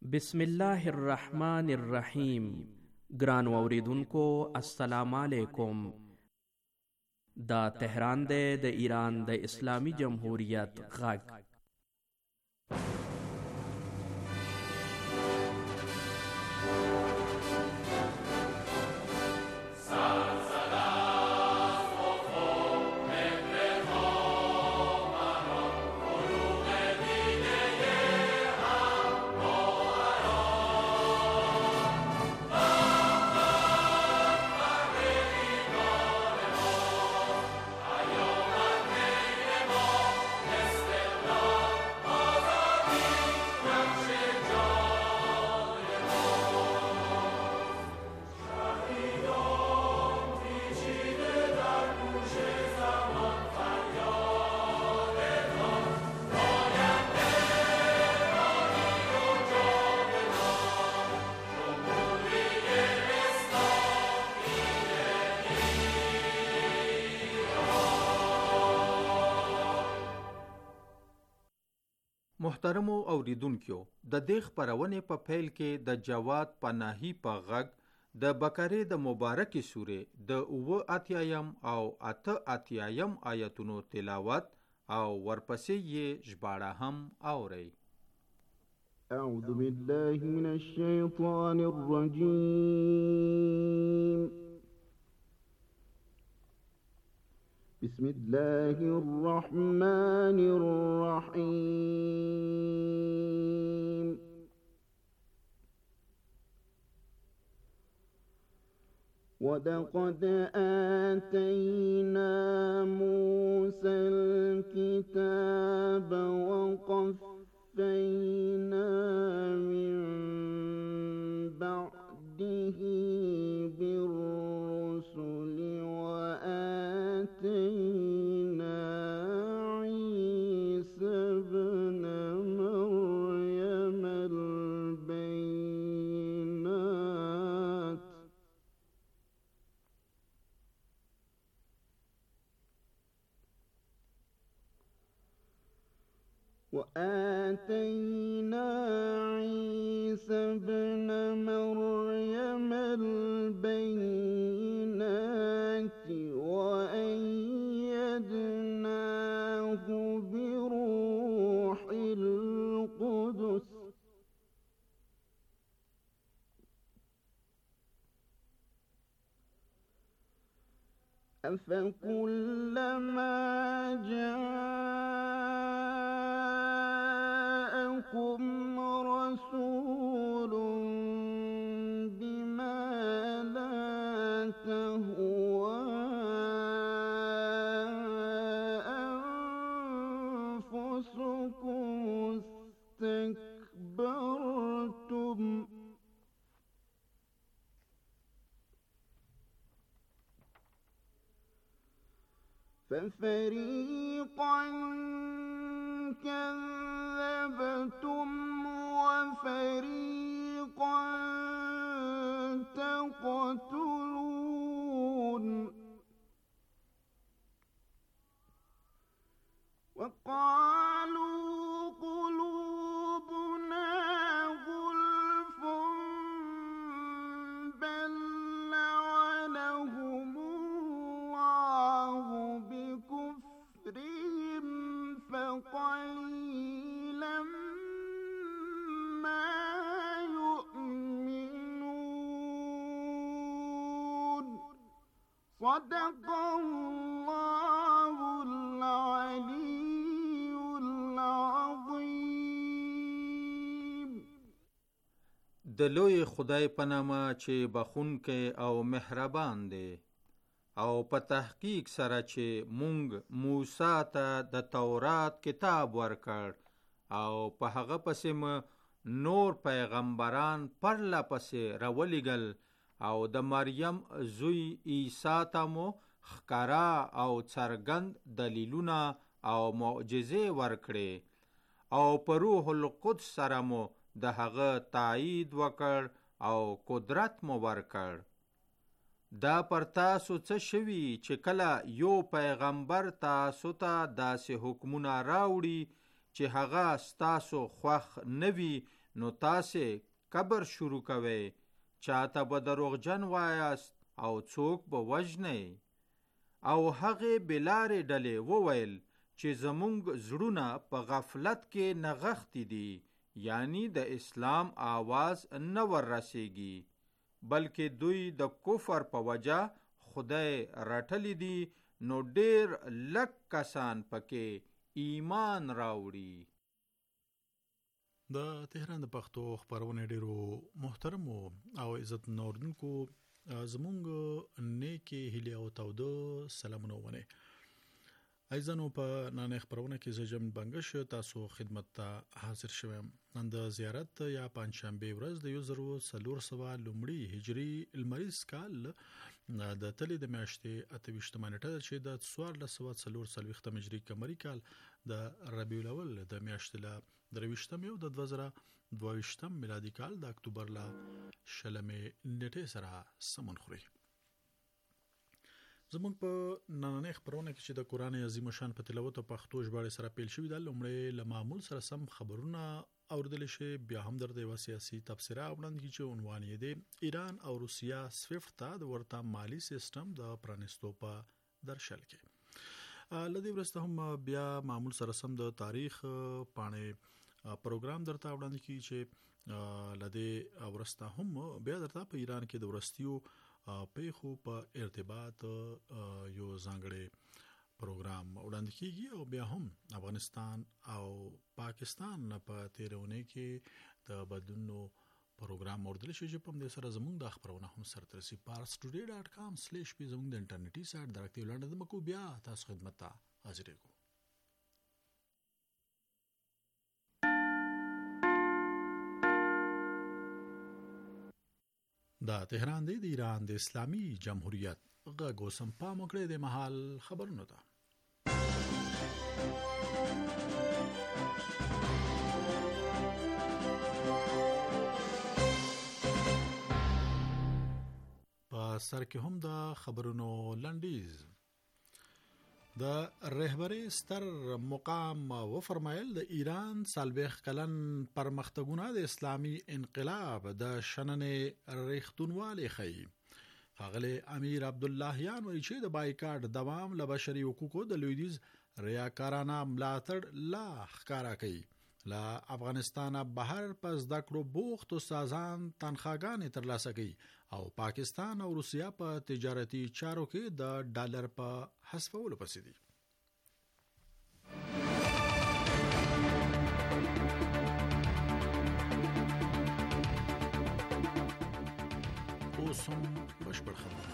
بسم الله الرحمن الرحیم. ګران اوریدونکو السلام علیکم. دا تهران دی د ایران د اسلامی جمهوریت غږ. محترمو اوریدونکو، د دې خپرونې په پیل کې د جواد پناهي په غږ د بقره د مبارکې سورې د 88 او 88 آیتونو تلاوت او ورپسې یې ژباړه هم اورئ. اعوذ بالله من الشیطان الرجیم. بسم الله الرحمن الرحيم. ولقد آتينا موسى الكتاب وقفينا من بعده بالرسل وآتينا عيسى ابن مريم البينات وأيدناه بروح القدس أفكلما جاءكم رسول بما لا تهوى أنفسكم استكبرتم ففريقا كذبتم وفريقا تقتلون. وقالوا قلوبنا غلف بل لعنهم الله بكفرهم فقليلا ما يؤمنون. صدق الله العلي العظيم. د لوی خدای په نامه چې بخښونکی او مهربان دی، او په تحقیق سره چې مونږ موسی ته د تورات کتاب ورکړ او په هغه پسې نور پیغمبران پرله پسې راولېږل او د مریم زوی عیسی ته مو ښکاره او څرګند دلیلونه او معجزې ورکړې او په روح القدس سره مو د هغه تایید وکړ او قدرت مو ورکړ. دا پر تاسو څه شوي چې کله یو پیغمبر تاسو ته داسې حکمونه راوړي چې هغه ستاسو خوښ نه وي، نو تاسې کبر شروع کوئ، چاته به دروغجن وایاست او څوک به وژنئ. او هغې بلارې ډلې وویل چې زمونږ زړونه په غفلت کې نغښتي دي، یعنی د اسلام آواز نه ور رسیږي، بلکې دوی د کفر په وجه خدای رټلی دي، نو ډیر لږ کسان پکې ایمان راوړي. د تهران د پښتو خپرونې ډیرو محترمو او عزت نوردونکو زمونږ نیکې هیلې او تاوده سلامونه ومنئ. عزیزانو، په نننۍ خپرونه کې زه جمل بنګش تاسو خدمت ته حاضر شوم. نن د زیارت یا پنجشنبې ورځ د 1400 لومړي هجري لمریز کال د تلې د میاشتې 28 نیټه چې د 1440 هجري قمري کال د ربیع الاول د میاشتې له 23 او د 2022 میلادي کال د اکتوبر له 20 نیټې سره سمون خوري. زمونږ په نننۍ خپرونه کې چې د قرآن عظیم شان په تلاوت او پښتو ژباړې سره پیل شوي ده، لومړی له معمول سره سم خبرونه اوریدلی شي، بیا هم درته یوه سیاسي تبصره وړاندې کیږي چې عنوان یې دی ایران او روسیه سویفټ ته د ورته مالي سیستم د پرانیستو په درشل کې. له دې وروسته هم بیا معمول سره سم د تاریخ پاڼې پروګرام درته وړاندې کیږي چې له دې وروسته هم بیا درته په ایران کې د وروستیو پیښو په ارتباط یو ځانګړی پروګرام وړاندې کیږي، او بیا هم افغانستان او پاکستان په تیرونې کې د بدلونو پروګرام اوریدل شي چې په دې سره زموږ د خبرونه هم سره ترسي. parstoday.com/p زموږ د انټرنیټي سایت درکته ولاندې د مکو بیا تاسو خدمت ته حاضر یو. دا تهران دی د ایران د اسلامي جمهوریت غږ اوسم پام وکړئ د محل خبرونه ده. په سر کې هم د خبرونو لنډیز. د رهبری ستر مقام و فرمایل د ایران 40 کلن پرمختګونه د اسلامي انقلاب د شننې ریښتونوالي ښيي. ښاغلی امیر عبداللهیان وایي چې د بایکاټ دوام له بشري حقوقو د لویدیځ ریاکارانه ملاتړ لا ښکاره کوي. له افغانستانه بهر په زده کړو بوخت استادان تنخواګانې ترلاسه کوي او پاکستان او روسیه په تجارتي چارو کې د ډالر په حذفولو پسې دي. اوس هم بشپړ خبرونه.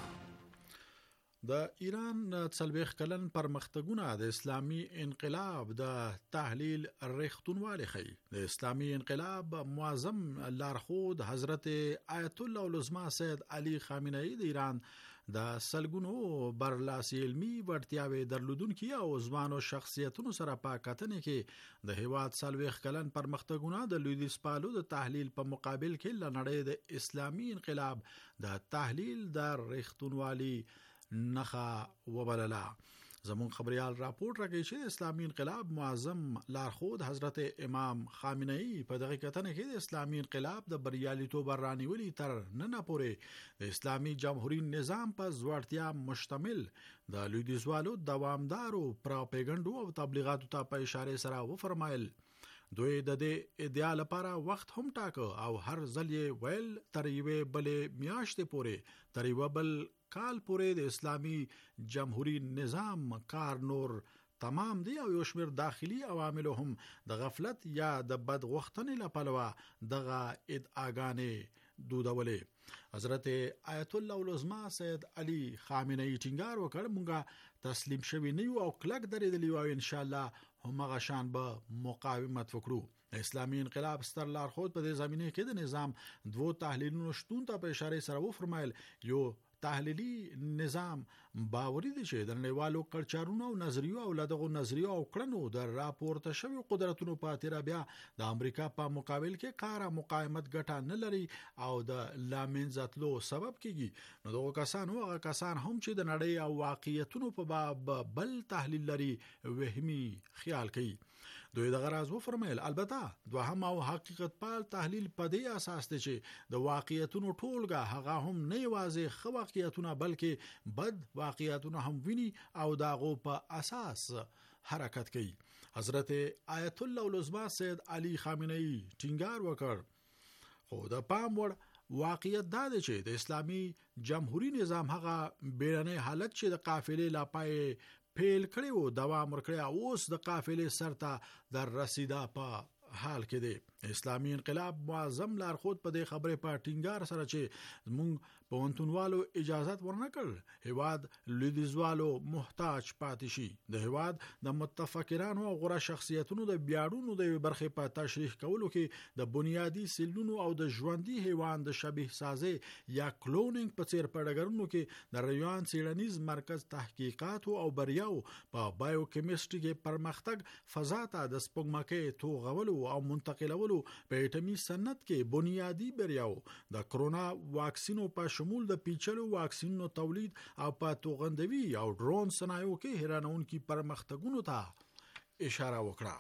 د ایران 40 کلن پرمختګونه د اسلامي انقلاب د تحلیل ریښتونوالي ښيي. د اسلامي انقلاب معظم لارښود حضرت آیت الله العظمى سید علي خامنه‌ای د ایران د سلګونو برلاسي علمي وړتیاوې درلودونکي او ځوانو شخصیتونو سره په کتنې کې د هیواد 40 کلن پرمختګونه د لویدیځ پالو د تحلیل په مقابل کې لنړۍ د اسلامي انقلاب د تحلیل د ریښتونوالي نخا وبللا. زمون خبريال راپورټ راکوي چې اسلامي انقلاب معظم لارښود حضرت امام خامنه‌ای په دغه کتنه کې د اسلامي انقلاب د بریالیتوب رانیولي تر نن پورې د اسلامي جمهوریت نظام په ځوړتیا مشتمل د لویدیځوالو دوامدارو پروپاګاندا او تبلیغاتو ته په اشاره سره و فرمایل. دوی د دې ادعا لپاره وخت هم ټاکه او هر ځل یې ویل تر یوې بلې میاشتې پورې تر یوه بل کال پورې د اسلامي جمهوریت نظام کار نور تمام دی او یو شمېر داخلي عوامل هم د غفلت یا د بدغوښتنې له پلوه دغه ادعاګانې دودولې. حضرت آیت الله العظمى سید علي خامنه‌ای ټینګار وکړ، مونږه تسلیم شوي نه یو او کلک درېدلی او ان شاء الله همغه شان به مقاومت وکړو. اسلامي انقلاب ستر لارښود په دې زمینه کې د نظام دوه تحلیلونو شتون ته په اشاره سره و فرمایل. یو تحلیلی نظام باوري دي چې د نړیوالو کلچرونو او نظریو او لدغو نظریو او کړنو د راپورته شوی قدرتونو په تیر بیا د امریکا په مقابل کې کارا مقاومت ګټه نه لري او د لامنځتلو سبب کیږي. نو دغه کسان هم چې د نړۍ او واقعیتونو په باب بل تحلیل لري وهمي خیال کوي. دوی د غراز و فرمایل البته دوهم او حقیقت پال تحلیل په دې اساس دی چې د واقعیتونو ټولګه هغه هم نه یوازې خو واقعیتونه بلکې بد واقعیتونه هم ویني او داغو په اساس حرکت کوي. حضرت آیت الله العظما سید علی خامنه‌ای ټینګار وکړ خو د پام وړ واقعیت دا دی چې د اسلامي جمهوریت نظام هغه بیرنی حالت چې د قافلې لا پای پیل کړي او دوام ورکړي اوس د قافلې سرته در رسیدا په حال کې دی. اسلامي انقلاب معظم لارښود په دې خبره په ټینګار سره چې موږ پونتونوالو اجازه ورنکړ هواد لیدزوالو محتاج پاتې شي. د هواد د متفکرانو او غوړه شخصیتونو د بیاړونو د برخه په تشریح کولو کې د بنیادی سلونو او د ژوندۍ حیوان د شبیه سازي یا کلونینګ په څیر پړګرونو کې د ریوان سیرنیز مرکز تحقیقات او بریاو په بایوکیمستري کې پرمختګ فضا ته د سپوږمکۍ توغولو او منتقلولو په اټومي صنعت کې بنیادی بریاو د کرونا واکسینو په شمول د پیچلو واکسینونو تولید او په توغندوي او ډرون صنایعو کې حیرانونکي پرمختګونو ته اشاره وکړه.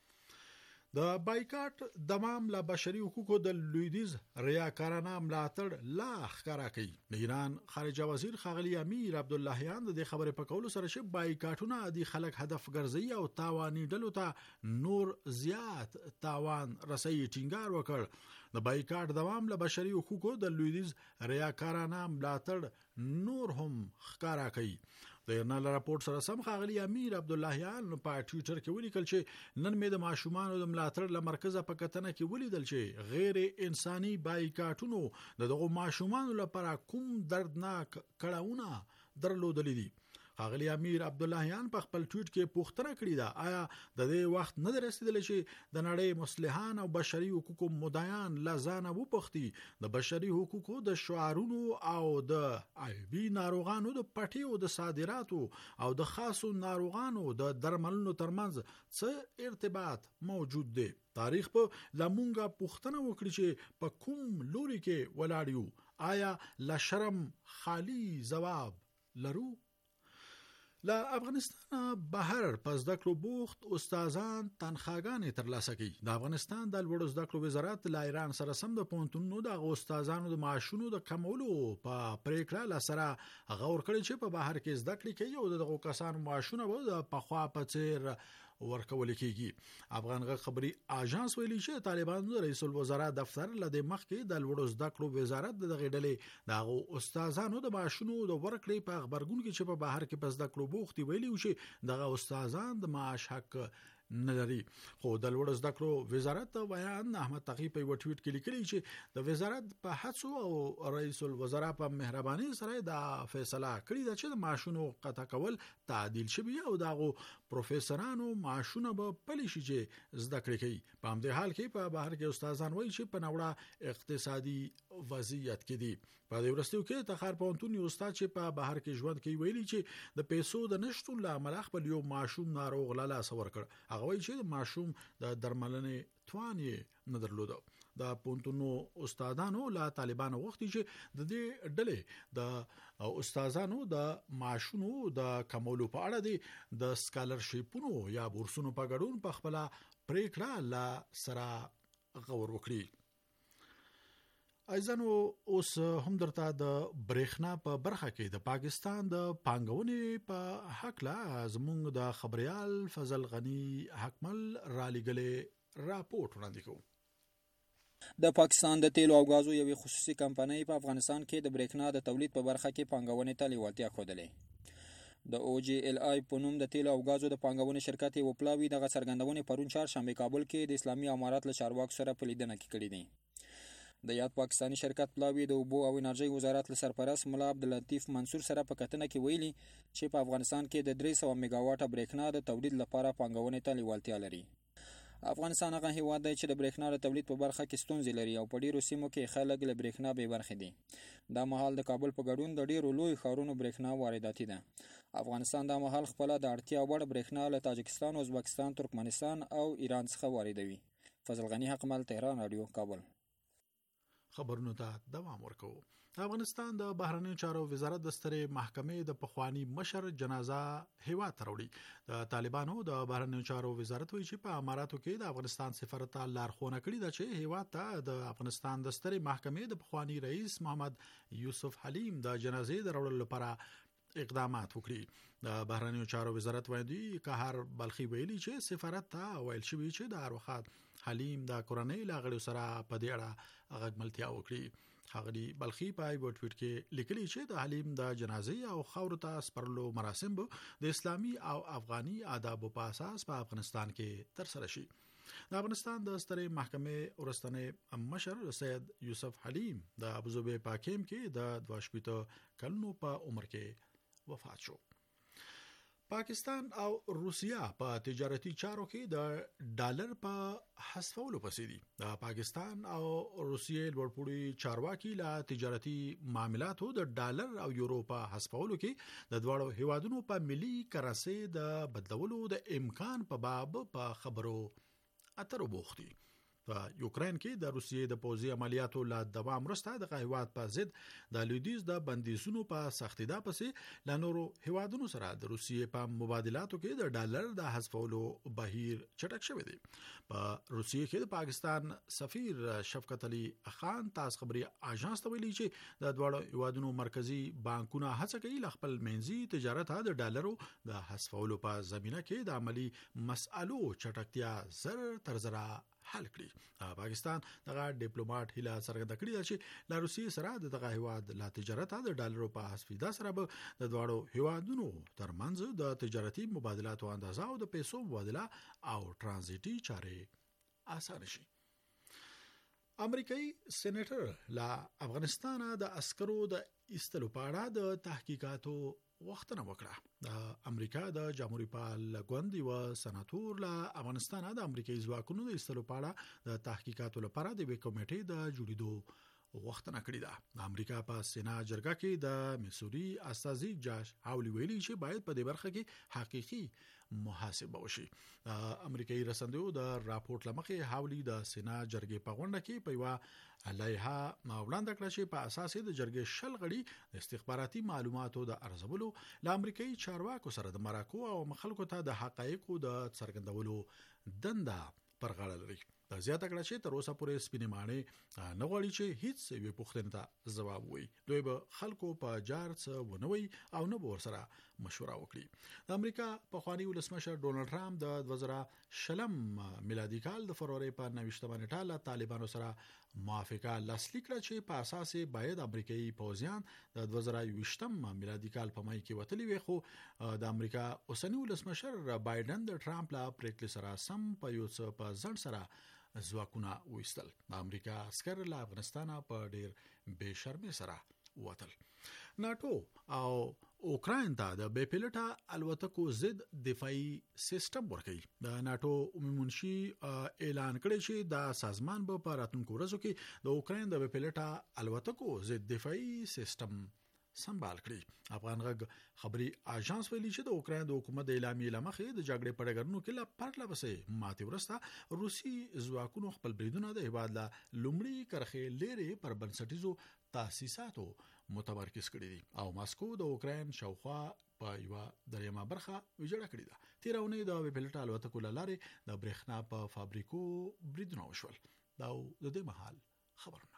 د بایکاټ دمام له بشري حقوقو د لویدیز ریاکارانه ملاتړ لا ښکارا کوي. د ایران خارجه وزیر ښاغلی امیر عبداللهیان د خبرې په کولو سره چې بایکاټونه د خلک هدف ګرځي او تاواني ډلو ته نور زیات تاوان رسي ټینګار وکړ. د بایکاټ دوام له بشري حقوقو د لویدیز ریاکارانه ملاتړ نور هم ښکارا کوي. د ایران راپورټ سره سم ښاغلی امیر عبداللهیان په ټوئیټر کې ولیکل چې نن مې د ماشومان د ملاتړ له مرکزه په کتنه کې ولیدل چې غیر انساني بایکاټونو دغه ماشومان لپاره کوم دردناک کړهونه درلودل دي. ښاغلی امیر عبداللهیان په خپل ټویټ کې پوښتنه کړې ده آیا د دې وخت نه رسیدلی چې د نړۍ مصلحان او بشري حقوقو مدعیان لزانه وپوښتي د بشري حقوقو د شعارونو او د عیبي ناروغانو د پټیو د صادراتو او د خاصو ناروغانو د درملنو ترمنځ څه ارتباط موجود دی. تاریخ په لمونګه پوښتنه وکړي چې په کوم لوري کې ولاړ آیا لا شرم خالی جواب لرو. له افغانستان بهر پس د کلو بوخت استادان تنخواګانې ترلاسه کوي. د افغانستان د لوړو زده کړو وزارت له ایران سره سم د پونتونو د استادانو د معاشونو د کمولو په پریکړه لسره غور کړی چې په بهر کې زده کړې کوي او دغه کسانو معاشونه به د پخوا په څیر ورکول کېږي. افغان غږ خبري اژانس ویلي چې طالبانو د رئیس الوزرا دفتر لدې مخکې د لوړو زده کړو وزارت دغه ډلې د استادانو د معاشونو د ورکړې په خبرګون کې چې په بهر کې پس د کلو بوختي ویلي و چې دغه استادان د معاش حق نه لري. خو د لوړو زده کړو وزارت بیان احمد تقی په یو ټویټ کې لیکلی چې د وزارت په هڅو او رئیس الوزرا په مهرباني سره دا فیصله کړې ده چې د معاشونو قطع کول تعدیل شوی او دغه پروفیسورانو معاشونه به پلي شي چې زده کړې کوي. په همدې حال کې په بهر کې استادان وایي چې په نوړه اقتصادي وضعیت کې دي. په دې ورستیو کې تخار پونتون یو استاد چې په بهر کې ژوند کوي ویلي چې د پیسو د نشټون له امله خپل یو معشوم ناروغ لاله سور کړ. هغه وایي چې د معشوم د درملنې توان یې نه درلوده. د پونتونو استادانو له طالبانو وختي چې د دې ډلې د استادانو د معاشونو د کمولو په اړه د سکالرشیپونو یا بورسونو په ګډون په خپل پریکړه لا سره غور وکړي. ایزانو اوس هم درته د برېښنا په برخه کې د پاکستان د پانګونې په حق لا زموږ د خبريال فضل غنی حکمل را لګلې راپورټ وړاندې کوي. د پاکستان د تیلو او غازو یوې خصوصي کمپنۍ په افغانستان کې د برېښنا د تولید په برخه کې پانګونې ته لیوالتیا ښودلې. د OGLI په نوم د تیلو او غازو د پانګونې شرکت یو پلاوی دغه څرګندونې پرون چهارشنبه کابل کې د اسلامي امارات له چارواکو سره په لیدنه کې کړې دي. د یاد پاکستانی شرکت پلاوی د اوبو او انرژي وزارت له سرپرست ملا عبداللطیف منصور سره په کتنه کې ویلي چې په افغانستان کې د 300 میگاواټه برېښنا د تولید لپاره پانګونې ته لیوالتیا لري. افغانستان هغه هیواد دی چې د برېښنا د تولید په برخه کې ستونزې لري او په ډیرو سیمو کې خلک له برېښنا بې برخې دي. دا مهال د کابل په ګډون د ډیرو لوی ښارونو برېښنا وارداتي ده. افغانستان دا مهال خپل د اړتیا وړ برېښنا له تاجکستان، ازبکستان، ترکمنستان او ایران څخه واردوي. فضل غنی حکمل، تهران رادیو، کابل. خبرونو ته دوام ورکو. افغانستان د بهرنیو چارو وزارت د سترې محکمې د پخوانی مشر جنازه هیواد ته راوړي. د طالبانو د بهرنیو چارو وزارت وایي چې په اماراتو کې د افغانستان سفارت لارښوونه کړې ده چې هیواد ته د افغانستان د سترې محکمې د پخوانی رئیس محمد یوسف حلیم د جنازې د راوړلو لپاره اقدامات وکړي. د بهرنیو چارو وزارت وایي قهر بلخي ویلي چې سفارت ته ویل شوی چې د هر وخت حلیم د کورنۍ لاغړو سره په دې اړه غږملتیا وکړي. ښاغلي بلخي په یو ټویټ کې لیکلي چې د حلیم د جنازې او خاورو ته سپارلو مراسم د اسلامي او افغاني آدابو په اساس په افغانستان کې ترسره شي. د افغانستان د سترې محکمې ورستنی مشر سید یوسف حلیم د ابوظبي په حاکم کې د 22 کلونو په عمر کې وفات شو. پاکستان او روسیا په تجارتي چارو کې د ډالر په حذفولو پسې دي. د پاکستان او روسیې لوړپوړي چارواکي لا تجارتي معاملاتو د ډالر او یورو په حذفولو کې د دواړو هیوادونو په ملي کرنسي د بدلولو د امکان په باب په خبرو اترو بوختي. په یوکرين کې د روسیې د پوځي عملیاتو لا دوام وروسته د هیواد په ضد د لویدیز د بندیزونو په سختیدا پسې ل نورو هیوادونو سره د روسیې په مبادلاتو کې د ډالر د حذفولو بهیر چټک شوی دی. په روسیې کې د پاکستان سفیر شفقت علي خان تاسو خبري اژانس ته ویلي چې د دواړو هیوادونو مرکزی بانکونه هڅه کوي ل خپل منځي تجارت د ډالرو د حذفولو په زمينه کې د عملی مسالو چټکتیا زر تر زر حل کړي. پاکستان دغه ډیپلوماټ هیله څرګنده کړې ده چې له روسیې سره دغه هیواد لا تجارت د ډالرو په حذفیدا سره به د دواړو هیوادونو ترمنځ د تجارتي مبادلاتو اندازه او د پیسو مبادله او ترانزیټي چارې آسان شي. امریکایي سېنیټر لا افغانستان د عسکرو د ایستلو په اړه د تحقیقاتو وختونه وکړه. د امریکا د جمهوریت پال ګوند و سناتور لا افغانستان د امریکایي ځواکونو د ایستلو په اړه د تحقیقاتو لپاره د کمیټې د جوړیدو وختونه کړی ده. د امریکا په سینا جرګه کې د میسوري استازي جاش هاولي ویلي چې باید په دې برخه کې حقيقي محاسبه وشي. امریکایي رسنیو د راپورټ لمخې هاولي د سینا جرګې په غونډه کې په یو لایحه وړاندې کړه چې په اساس د جرګې شل غړي د استخباراتي معلوماتو د ارزولو ل امریکایي چارواکو سره د مراکو او مخالکو ته د حقایقو د څرګندولو دنده پر غاړه لري. دا زیاته کړه چې تر اوسه پورې سپینې ماڼۍ نه غواړي چې هیڅ یوې پوښتنې ته ځواب ووایي. دوی به خلکو په جار څه ونه وایي او نه به ورسره مشوره وکړي. د امریکا پخوانی ولسمشر ډونالډ ټرمپ د 2020 میلادي کال د فروری په 29 نیټه له طالبانو سره موافقه لاسلیک کړه چې په اساس باید امریکایي پوځیان د 2020 میلادي کال په مای کې وتلی وي. خو د امریکا اوسنی ولسمشر بایدن د ټرمپ لا پریکړې سره سم په یو څه په ځن سره ځواکونه وېستل. د امریکا عسكر له افغانستان په ډیر بے شرمۍ سره وتل. ناتو او اوکراین ته د بې پلټه الوتکو ضد دفاعي سیستم ورکړي. د ناتو عمومي منشي اعلان کړی چې د سازمان په راتلونکو ورځو کې د اوکراین د بې پلټه الوتکو ضد دفاعي سیستم سنبال کړي. افغان غږ خبري اژانس ویلي چې د اوکراین د حکومت د اعلامیې لمخې د جګړې په ډګرونو کې لا پرله پسې ماتې ورسته روسي ځواکونو خپل بریدونه د هیواد له لومړي کرخې لري پر بنسټیزو تاسیساتو متمرکز کړي دي او ماسکو د اوکراین شاوخوا په یو دریمه برخه ویجاړه کړې ده. تیرونه د ویپلټ الوتکو لاره د برېښنا په فابریکو بریدونه وشول. دا د دې محل خبرونه.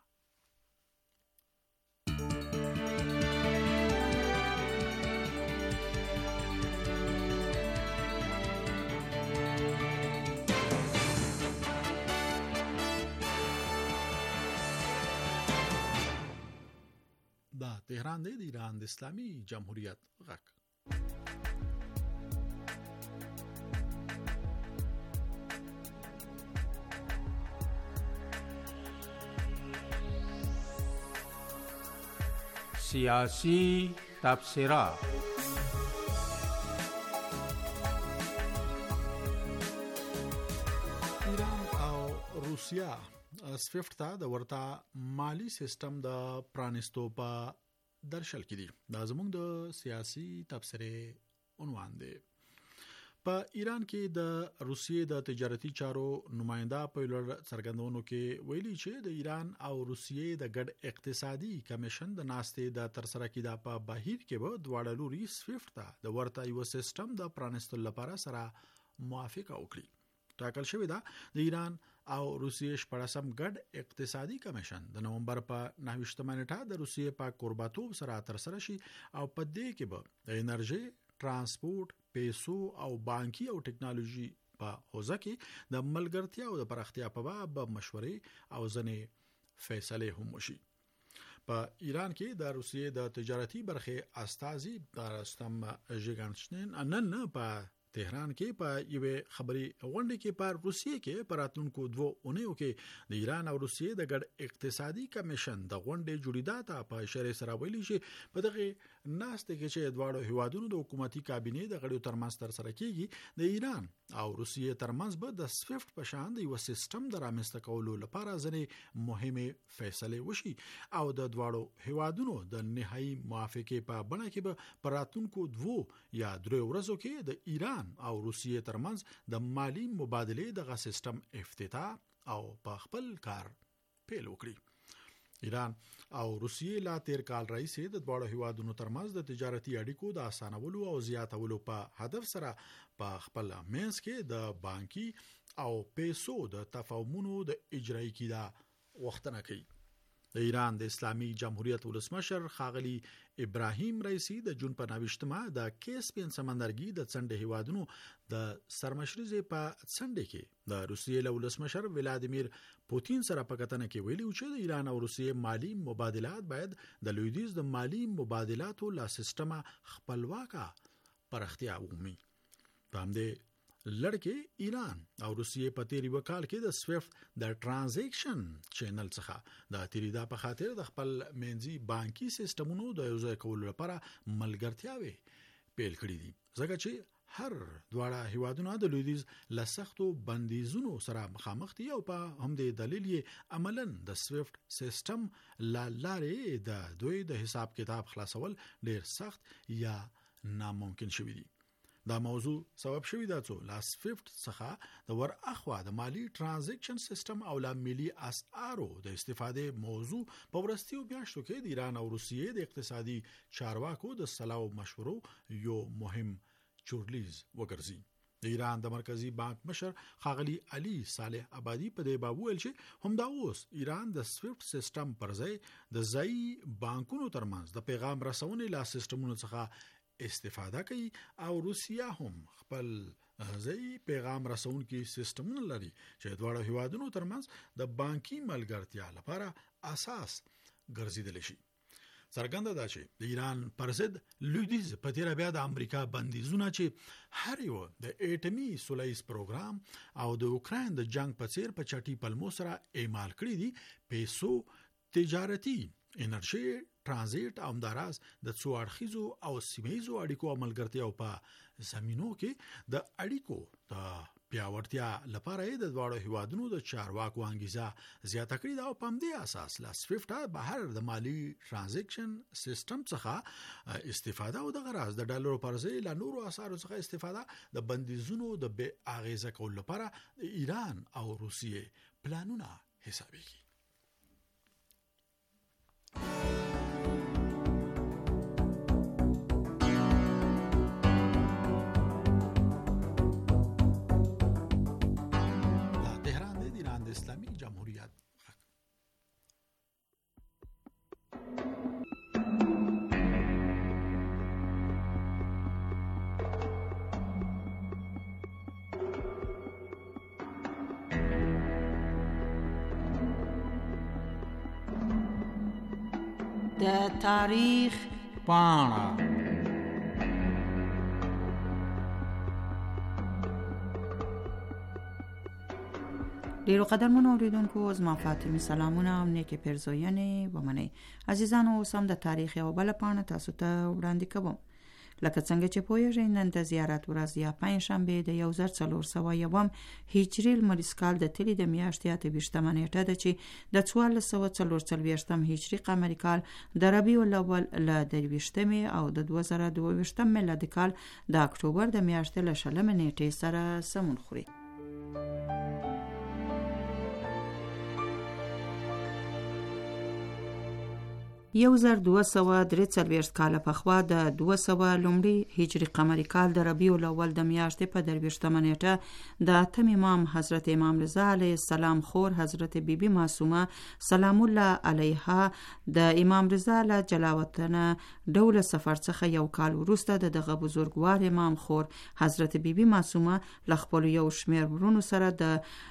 دا تهران دی د ایران د اسلامي جمهوریت غږ. سیاسی تبصرات. ایران او روسیا سویفت ته د ورته مالی سیستم د پرانستو په درشل کې دي. دا زموږ د سیاسي تبصره عنوان دی. په ایران کې د روسیې د تجارتي چارو نماینده په لړ څرګندونو کې ویلي چې د ایران او روسیې د ګډ اقتصادي کمیشن د ناستې د ترسره کېدا په بهیر کې به دواړه لوري سویفټ ته د ورته یو سیستم د پرانستلو لپاره سره موافقه وکړي. ټاکل شوې ده د ایران او روسیې شپږم ګډ اقتصادي کمیشن د نومبر په 29 نیټه د روسیې په کورباتوب سره ترسره شي او په دې کې به د انرژي، ترانسپورت، پیسو او بانکي او ټکنالوژي په حوزه کې د ملګرتیا او د پراختیا په باب مشورې او ځنې فیصله هم وشي. په ایران کې د روسیې د تجارتي برخې استازي رستم ژیګانشتین نن په تهران کې په یوې خبري غونډه کې په روسیې کې په راتلونکو 2 اونیو کې د ایران او روسیې د ګډ اقتصادي کمیشن د غونډې جوړیدا ته په اشاره سره ویلي چې په دغه ناستې کې چې دواړو هیوادونو د حکومتي کابینې د غړو ترمنځ ترسره کیږي د ایران او روسیې ترمنځ به د سویفټ په شان د یو سیستم د رامنځته کولو لپاره ځنې مهمه فیصله وشي او د دواړو هیوادونو د نهایی موافقه په بڼه کې به په راتلونکو 2 یا 3 ورځو کې د ایران او روسیې ترمنځ د مالی مبادلې دغه سیستم افتتاح او په خپل کار پیل وکړي. ایران او روسیې لا تیر کال راځي د دواړو هیوادونو ترمنځ د تجارتي اړیکو د اسانولو او زیاتولو په هدف سره په خپل منځ کې د بانکي او پیسو د تفاهمونو د اجرای کیدا وختنه کوي. د ایران د اسلامي جمهوریت ولسمشر ښاغلي ابراهیم رئیسی د جون په 29 د کیسپین سمندرګي د څنډې هیوادونو د سرمشري په څنډه کې د روسیې له ولسمشر ولادیمیر پوتین سره په کتنه کې ویلي چې د ایران او روسیې مالی مبادلات باید د لویدیز د مالی مبادلاتو لا سیستم خپلواکه پراختیا ومومي. په همدې لړکې ایران او روسیې په تیری وکال کې د سویفټ د ترانزیکشن چینل څخه د تیریدا په خاطر د خپل منځي بانکي سیستمونو د یوځای کولو لپاره ملګرتیاوي پیل کړې دي ځکه چې هر دواړه هیوادونه د لویدیز لسختو بندیزونو سره مخامخ دي او په همدې دلیل یې عملاً د سویفټ سیستم لارې د دوی د حساب کتاب خلاصول ډیر سخت یا ناممکن شوی دي. دا موضوع سبب شوی دا چې لا سویفټ څخه د ور اخوا د مالی ترانزیکشن سیستم او لا ملي اسعارو د استفاده موضوع په ورستیو میاشتو کې د ایران او روسیې د اقتصادي چارواکو د سلاو مشورو یو مهم چورلیز وګرځي. د ایران د مرکزی بانک مشر ښاغلي علي صالح آبادی په دې باب ویل چې همدا اوس ایران د سویفټ سیستم پر ځای د ځای بانکونو ترمنځ د پیغام رسونې لا سیستمونو څخه استفاده کوي او روسیا هم خپل ځای پیغام رسونکي سیستمونه لري چې دواړو هیوادونو ترمنځ د بانکي ملګرتیا لپاره اساس ګرځیدل شي. څرګنده ده چې د ایران پر ضد لویدیز په تیر بیا د امریکا بندیزونه چې هر یو د اټمی سولایز پروګرام او د اوکراین د جنگ په څیر په چټي پلمو سره اعمال کړی دي. پیسو، تجارتي، انرژي، ترانزیت او همداراز د څو اړخیزو او سیمه‌یزو اړیکو او ملګرتیاو په زمینو کې د اړیکو د پیاوړتیا لپاره د دواړو هیوادونو د چارواکو انګیزه زیاته کړې ده او په همدې اساس لا سویفټ بهر د مالی ترانزیکشن سیستم څخه استفاده او د غراض د ډالرو پر ځای لا نورو اسعارو څخه استفاده د بندیزونو د بې اغیزه کولو لپاره د ایران او روسیې پلانونه حسابيږي. اسلامی جمهوریت د تاریخ پاڼه. ډیرو قدرمنو اوریدونکو زما فاطمه سلامونه او نیکه پیرزوینې ومنئ. عزیزانو اوس هم د تاریخ یو بل پاڼه تاسو ته وړاندې کوم. لکه څنګه چې پوهیږئ نن د زیارت ورځ یا پنجشنبه د 1401 هجري لمریز کال د تلې د میاشتې 28مه نیټه ده چې د 1444 هجري قمري کال د ربیع الاول له 23مې او د 2022 میلادي کال د اکتوبر د میاشتې له 20مې نیټې سره سمون خوري. 1243 کاله پخوا د 200 لومړي هجري قمري کال د ربیع الاول د میاشتې په 23مه نیټه د اتم امام حضرت امام رضا علیه السلام خور حضرت بیبي معصومه سلام الله علیها د امام رضا له جلاوطنه ډول سفر څخه یو کال وروسته دغه بزرګوار امام خور حضرت بیبي معصومه ل خپل یو شمېر ورونو سره د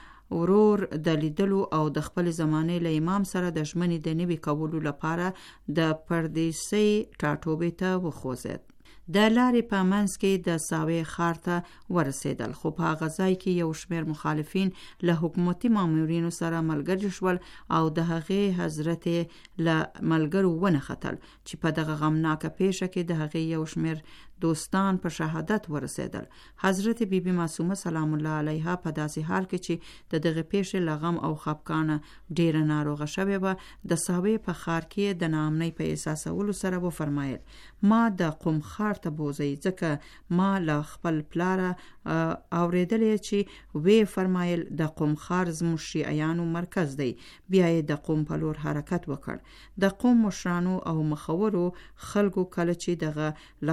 ورور د لیدلو او د خپل زمانه له امام سره د ژمنې د نوي کولو لپاره د پردیسۍ ټاټوبې ته وخوځېد. د لارې په منځ کې د ساوې ښار ته ورسېدل، خو په هغه ځای کې یو شمېر مخالفین له حکومتي مامورینو سره ملګري شول او د هغې حضرت له ملګرو ونښتل چې په دغه غمناکه پیښه کې د هغې یو شمېر دوستان په شهادت ورسېدل. حضرت بیبي معصومه سلام الله علیها په داسې حال کې چې د دغه پیښې له غم او خفګانه ډیره ناروغه شوې وه د ساوې په ښار کې د ناامنۍ په احساسولو سره وفرمایل ما د قم ښار ته بوځئ ځکه ما له خپل پلاره اورېدلې چې وی فرمایل د قم ښار زموږ شیعیانو مرکز دی. بیا یې د قم په لور حرکت وکړ. د قم مشرانو او مخورو خلکو کله چې دغه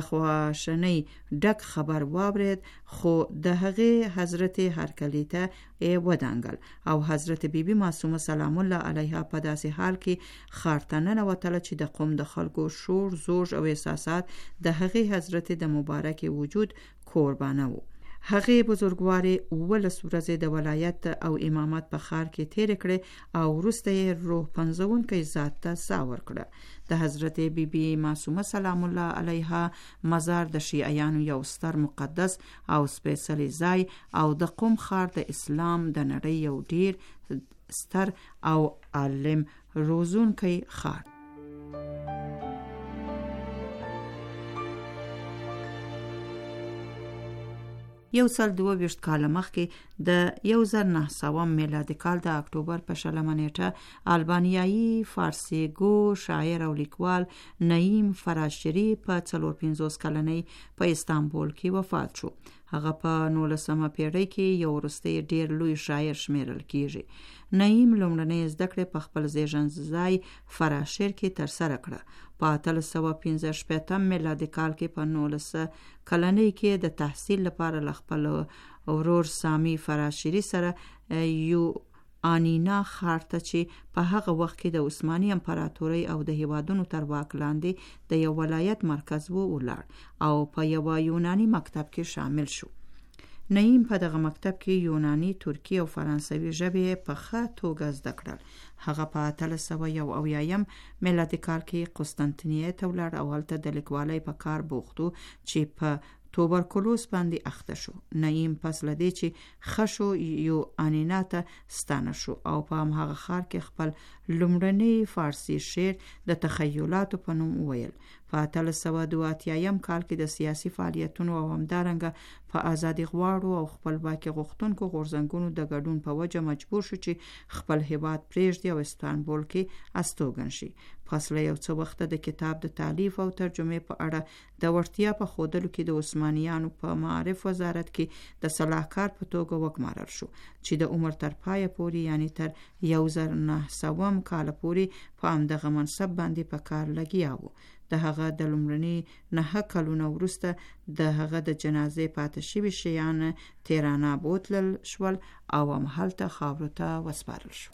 لخواشنۍ ډک خبر واورید خو د هغې حضرت هرکلي ته ودانګل او حضرت بیبي معصومه سلام الله علیها په داسې حال کې ښار ته ننوتله چې د قم د خلکو شور زوج او احساسات د هغې حضرت د مبارک وجود قربانه وو. هغې بزرګوارې 19 ورځې د ولایت او امامت په ښار کې تیرې کړې او وروسته یې روح پنځونکی ذات ته ساه ورکړه. د حضرت بیبي معصومه سلام الله علیها مزار د شیعیانو یو ستر مقدس او سپېڅلی ځای او د قم ښار د اسلام د نړۍ یو ډیر ستر او عالم روزونکی ښار. 122 کاله مخکې د 1900 میلادي کال د اکتوبر په 20مه نیټه البانیایي فارسی گو شاعر او لیکوال نعیم فراشچری په 450 کلنۍ په استانبول کې وفات شو. هغه په 19مه پیړۍ کې یو وروستی ډیر لوی شاعر شمیرل کیږي. نعیم لومړنۍ زده کړې په خپل زیږنځای فراشیر کې ترسره کړه. په 1865 میلادي کال کې په 19 کلنۍ کې د تحصیل لپاره له خپل ورور سامی فراشیری سره یو آنینا ښار ته چې په هغه وخت کې د عثماني امپراتورۍ او د هیوادونو تر واک لاندې د یو ولایت مرکز ولاړ او په یو یوناني مکتب کې شامل شو. نعیم په دغه مکتب کې یوناني، ترکی او فرانسوي ژبې په ښه توګه زده کړل. هغه په 1801 میلادي کال کې قسطنطنیه ته ولاړ او هلته د لیکوالۍ په کار بوخت و چې په توبرکلوس باندې اخته شو. نعیم پس لدې چې خشو یو آنینا ته ستانه شو او په هغه ښار کې خپل لومړنی فارسی شعر د تخیلاتو په نوم وویل. په 1882 کال کې د سیاسي فعالیتونو او همدارنګه په ازادي غواړو او خپلواکي غوښتونکو غورځنګونو د ګډون په وجه مجبور شو چې خپل هیواد پرېږدي او استانبول کې استوګن شي. پس له یو څه وخته د کتاب د تالیف او ترجمې په اړه د وړتیا په ښودلو کې د عثمانیانو په معارف وزارت کې د صلاحکار په توګه وګمارل شو چې د عمر تر پایه پورې یعنی تر 1900 کال پورې په همدغه منصب باندې په کار لګیا و. د هغه د لومړني 9 کلونو وروسته د هغه د جنازې پاتې شوي شیان تهران بوتلل شول او همهلته خاورو ته وسپارل شو.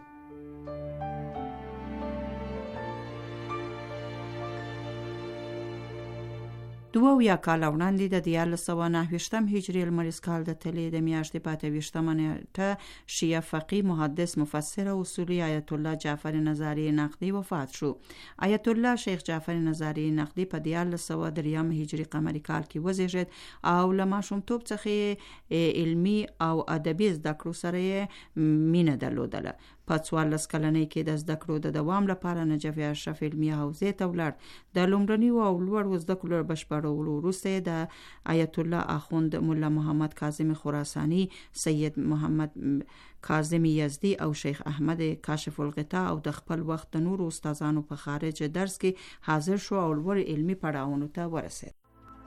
2 کال وړاندې د 1929 هجري لمریز کال د تلې د میاشتې په 28مه نیټه شیعه فقیه محدث مفسر او اصولي آیت الله جعفر نظاری نقدی وفات شو. آیت الله شیخ جعفر نظاری نقدی په 1903 هجري قمري کال کې وزیږید او له ماشومتوب څخه علمي او ادبي زده کړو سره مینه درلودله. په 14 کلنۍ کې د زده کړو د دوام لپاره نجف اشرف علمیه حوزې ته ولاړ. د لومړني او لوړ زده کړو بشپړولو وروسته د آیت الله اخوند مولا محمد کاظم خراسانی، سید محمد کاظم یزدی او شیخ احمد کاشف الغطاء او د خپل وخت د نورو استادانو په خارج درس کې حاضر شو او لوړ علمي پړاوونو ته ورسید.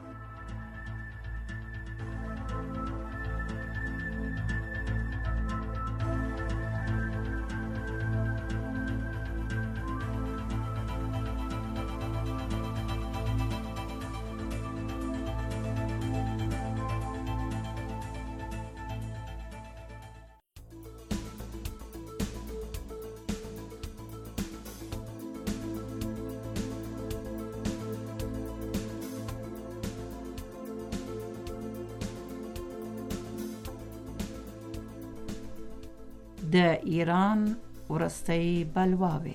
د ایران وروستۍ بلواوې.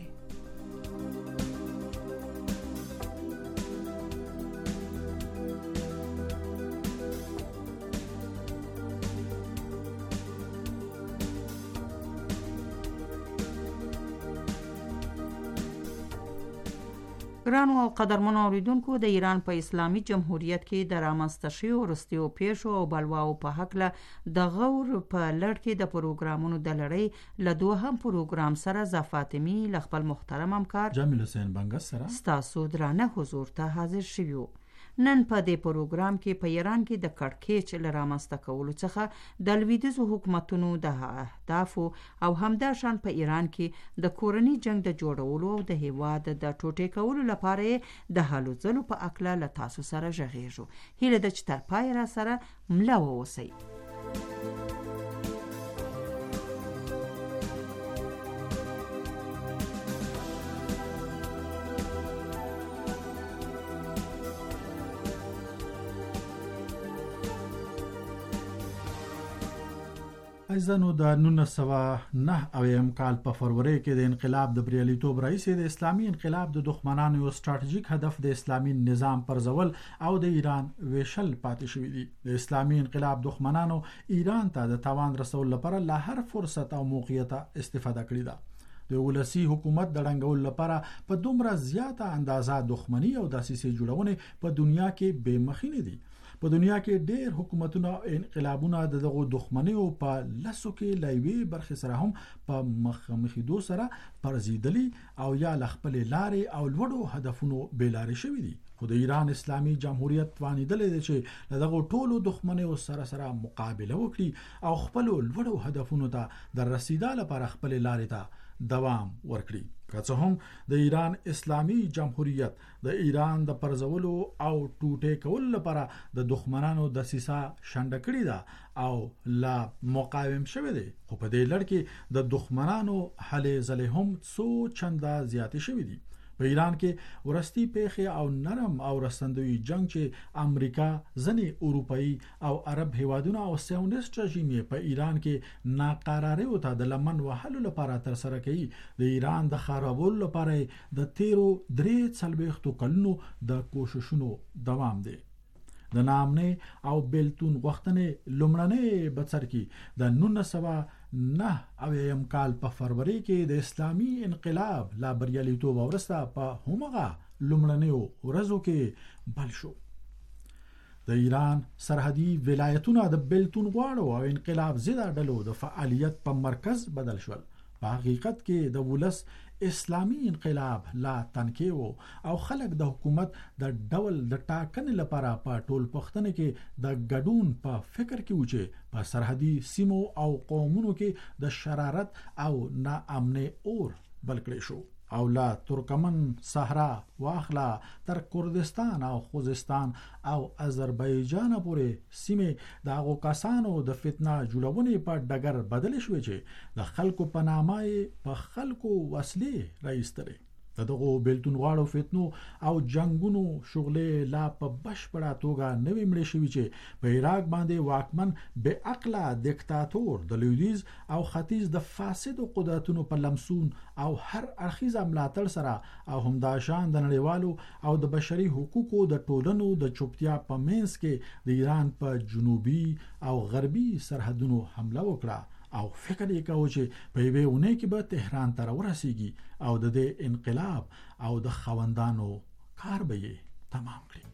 ګرانو او قدرمنو اوریدونکو، د ایران په اسلامي جمهوریت کې د رامنځته شویو وروستیو پیښو او بلواو په هکله د غور په لړ کې د پروګرامونو د لړۍ له دوهم پروګرام سره زه فاطمي له خپل محترم همکار جمیل حسین بنګس سره ستاسو درانه حضور ته حاضر شویو. نن په دې پروګرام کې په ایران کې د کړکېچ له رامنځته کولو څخه د لویدیځو حکومتونو د اهدافو او همداشان په ایران کې د کورني جنگ د جوړولو او د هیواد د ټوټې کولو لپاره د هلو ځلو په اکله له تاسو سره غږیږو. هیله ده چې تر پای را سره ملا واوسئ. ایزانو د 1909 کال په فروری کې د انقلاب د بریالیتوب رئیس د اسلامي انقلاب د دښمنانو یو ستراتیژیک هدف د اسلامي نظام پرځول او د ایران ویشل پاتې شوی دی. د اسلامي انقلاب دښمنانو ایران ته د تاوان رسول لپاره له هر فرصت او موقعیت استفاده کړې ده. د ولسی حکومت د ړنګول لپاره په دومره زیاته اندازه دښمنی او دسیسې جوړونه په دنیا کې بې مخینه دي. په دنیا کې ډېر حکومتونه او انقلابونه دغه دښمنیو په لاسو کې لایوي برخه سره هم په مخامخېدو سره پرزیدلی او یا خپل لارې او لوړو هدفونو بیلارې شوې دي. خو د ایران اسلامي جمهوریت توانیدل دي چې دغه ټولو دښمنیو سره مقابله وکړي او خپل لوړو هدفونو ته د رسیدو لپاره خپل لارې ته دوام ورکړي. که څه هم د ایران اسلامي جمهوریت د ایران د پرځولو او ټوټې کولو لپاره د دښمنانو د سیسا شنډه کړې ده او لا مقاوم شوه دي، خو په دې لړ کې د دښمنانو هلې ځلې هم څو چنده زیاتې شوې دي. په ایران کې ورستی پیښې او نرم او رسندوی جنگ چې امریکا، ځنې اروپאי او عرب هیوادونه او سیونیست رژیم په ایران کې ناقراری او ته د لمن وهلو لپاره تر سره کوي، د ایران د خرابولو لپاره د 13 کلونو د کوششونو دوام دی. د نامنه او بیلتون غوښتنې لومړنۍ بڅر کې د 1909 کال په فروری کې د اسلامي انقلاب لا بریالیتوب ورسته په همغه لومړنیو ورځو کې بل شو. د ایران سرحدي ولایتونه د بیلتون غواړو او انقلاب ضد ډلو د فعالیت په مرکز بدل شول. په حقیقت کې د ولس اسلامي انقلاب لا تنکیو او خلک د حکومت د ډول د ټاکنې لپاره په ټول پښتنه کې د ګډون په فکر کې و چې په سرحدي سیمو او قومونو کې د شرارت او ناامنۍ اور بل کړی شو او لا ترکمن صحرا واخلا تر کردستان او خوزستان او آذربایجان پورې سیمه د هغو کسانو د فتنه جوړونې په ډګر بدل شوې چې د خلکو په نامه په خلکو وسلې راایستلې. دغه بیلتون غواړو فتنو او جنگونو شغلې لا په بشپړه توګه نوې مړې شوې چې په عراق باندې واکمن بې عقله دیکتاتور د لویدیز او ختیځ د فاسد قدرتونو په لمسون او هر اړخیز ملاتړ سره او همداشان د نړیوالو او د بشري حقوقو د ټولنو د چوپتیا په منځ کې د ایران په جنوبي او غربي سرحدونو حمله وکړه او فکر یې کاوه چې په یوې اونۍ کې به تهران ته ورسیږي او د دې انقلاب او د خوندانو کار به یې تمام کړي.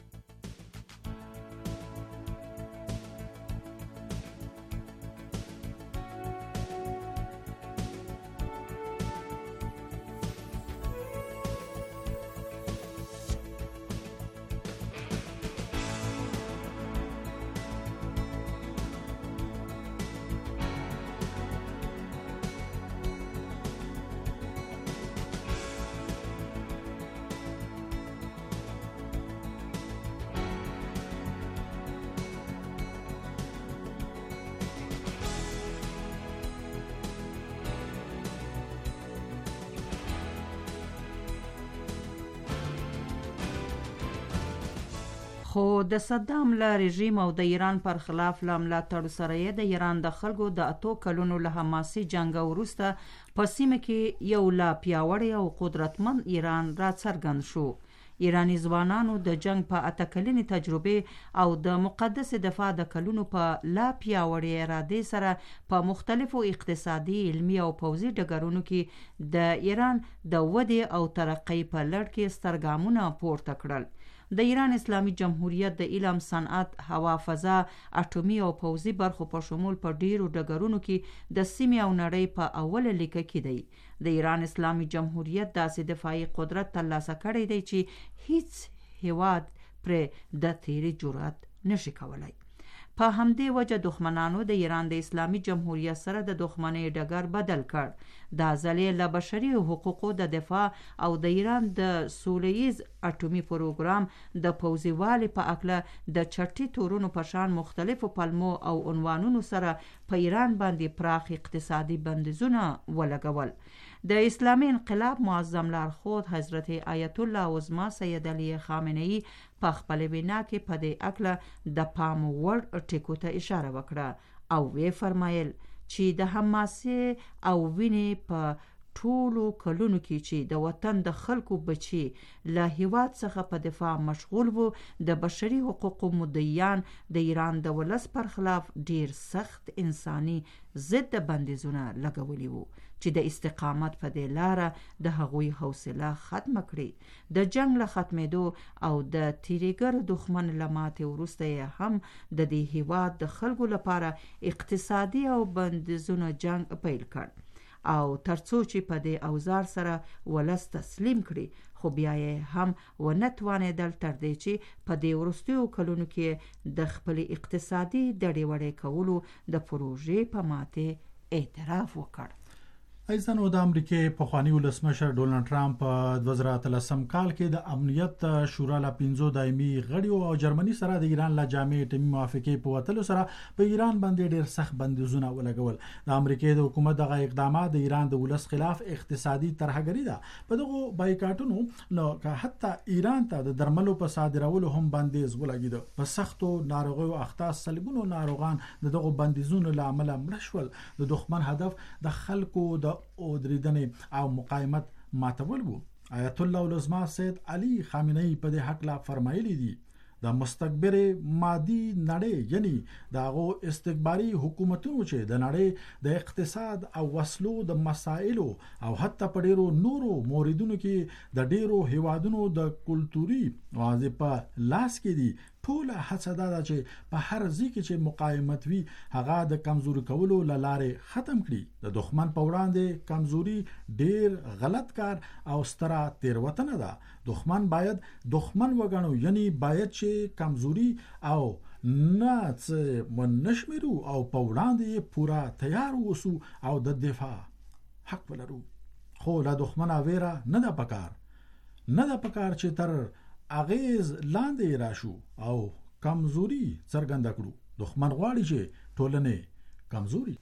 خو د صدام له رژیم او د ایران پر خلاف له ملاتړ سره یې د ایران د خلکو د 8 کلونو له حماسي جنگ وروسته په سیمه کې یو لا پیاوړی او قدرتمند ایران را څرګند شو. ایرانی ځوانانو د جنگ په 8 کلنې تجربه او د مقدس دفاع د کلونو په لا پیاوړی اراده سره په مختلفو اقتصادي، علمي او پوځي ډګرونو کې د ایران د ودې او ترقۍ په لړ کې سترګامونه پورته کړل. د ایران اسلامي جمهوریت د علم، صنعت، هوا، فضا، اټومي او پوځي برخو په شمول په ډیرو ډګرونو کې د سیمې او نړۍ په اوله لیکه کې دی. د ایران اسلامي جمهوریت داسې دفاعي قدرت ترلاسه کړی دی چې هیڅ هیواد پر د تیری جرأت نشي کولای. په همدې وجه دښمنانو د ایران د اسلامي جمهوریت سره د دښمنۍ ډګر بدل کړ. دا ځلې له بشري حقوقو د دفاع او د ایران د سوله‌ییز اټومي پروګرام د پوځي والي په اکله د چټي تورونو په شان مختلفو پلمو او عنوانونو سره په ایران باندې پراخ اقتصادي بندیزونه ولګول. د اسلامي انقلاب معظم لارښود حضرت آیت الله عظما سید علی خامنه‌ای په خپل وینا کې په دې اکله د پام وړ ټکو ته اشاره وکړه او وی فرمایل چې د حماسه او وینې په ټولو کلونو کې چې د وطن د خلکو بچي له هیواد څخه په دفاع مشغول وو، د بشري حقوقو مدعیان د ایران د ولس پر خلاف ډیر سخت انساني ضد بندیزونه لګولي وو چې د استقامت په دې لاره د هغوی حوصله ختم کړي. د جنگ له ختمېدو او د تیریګر دښمن له ماتې وروسته یې هم د دې هیواد د خلکو لپاره اقتصادي او بندیزونه جنگ پیل کړ او ترڅو چې په دې اوزار سره ولس تسلیم کړي، خو بیا یې هم ونه توانېدل تر دې چې په دې وروستیو کلونو کې د خپل اقتصادي دړې وړې کولو د پروژې په ماتې اعتراف وکړ. ایزنو د امریکای پخوانی ولسمشر ډونالد ټرمپ په 2013 کال کې د امنیت شورا له 15 دایمي غړیو او جرمني سره د ایران له جامع ټیمي موافقې په وتلو سره په ایران باندې ډېر سخت بندیزونه ولګول. د امریکای د حکومت دغه اقدامات د ایران د ولس خلاف اقتصادي ترهګري ده. په دغه بایکاټونو نو که حتی ایران ته د درملو په صادرولو هم بندیز ولګید. په سختو ناروغیو اخته سلګونو ناروغان دغه بندیزونو له امله مړ شول. د دښمن هدف د خلکو د او دریدنې او مقاومت ماتول وو. آیت الله العظما سید علی خامنه‌ای په دې حق لا فرمایلی دي د مستکبر مادي نړۍ یعنی دغه استکباري حکومتونو چې د نړۍ د اقتصاد او وسلو د مسایلو او حتی په ډیرو نورو موردونو کې د ډیرو هیوادونو د کلتوري واځي په لاس کې دي. ټول هڅه ده چې په هر ځای کې چې مقاومت وي هغه د کمزوري کولو لارې ختم کړي. د دښمن په وړاندې کمزوري ډیر غلط کار او ستره تیروتنه ده. دښمن باید دښمن وګڼو، یعنی باید چې کمزوري او نه ونشمرو او په وړاندې پورا تیار وسو او د دفاع حق ولرو. خو له دښمنه ویره نه ده پکار چې تر اغیز لاندې راشو او کمزوري څرګنده کړو. دښمن غواړي چې ټولنه کمزوري.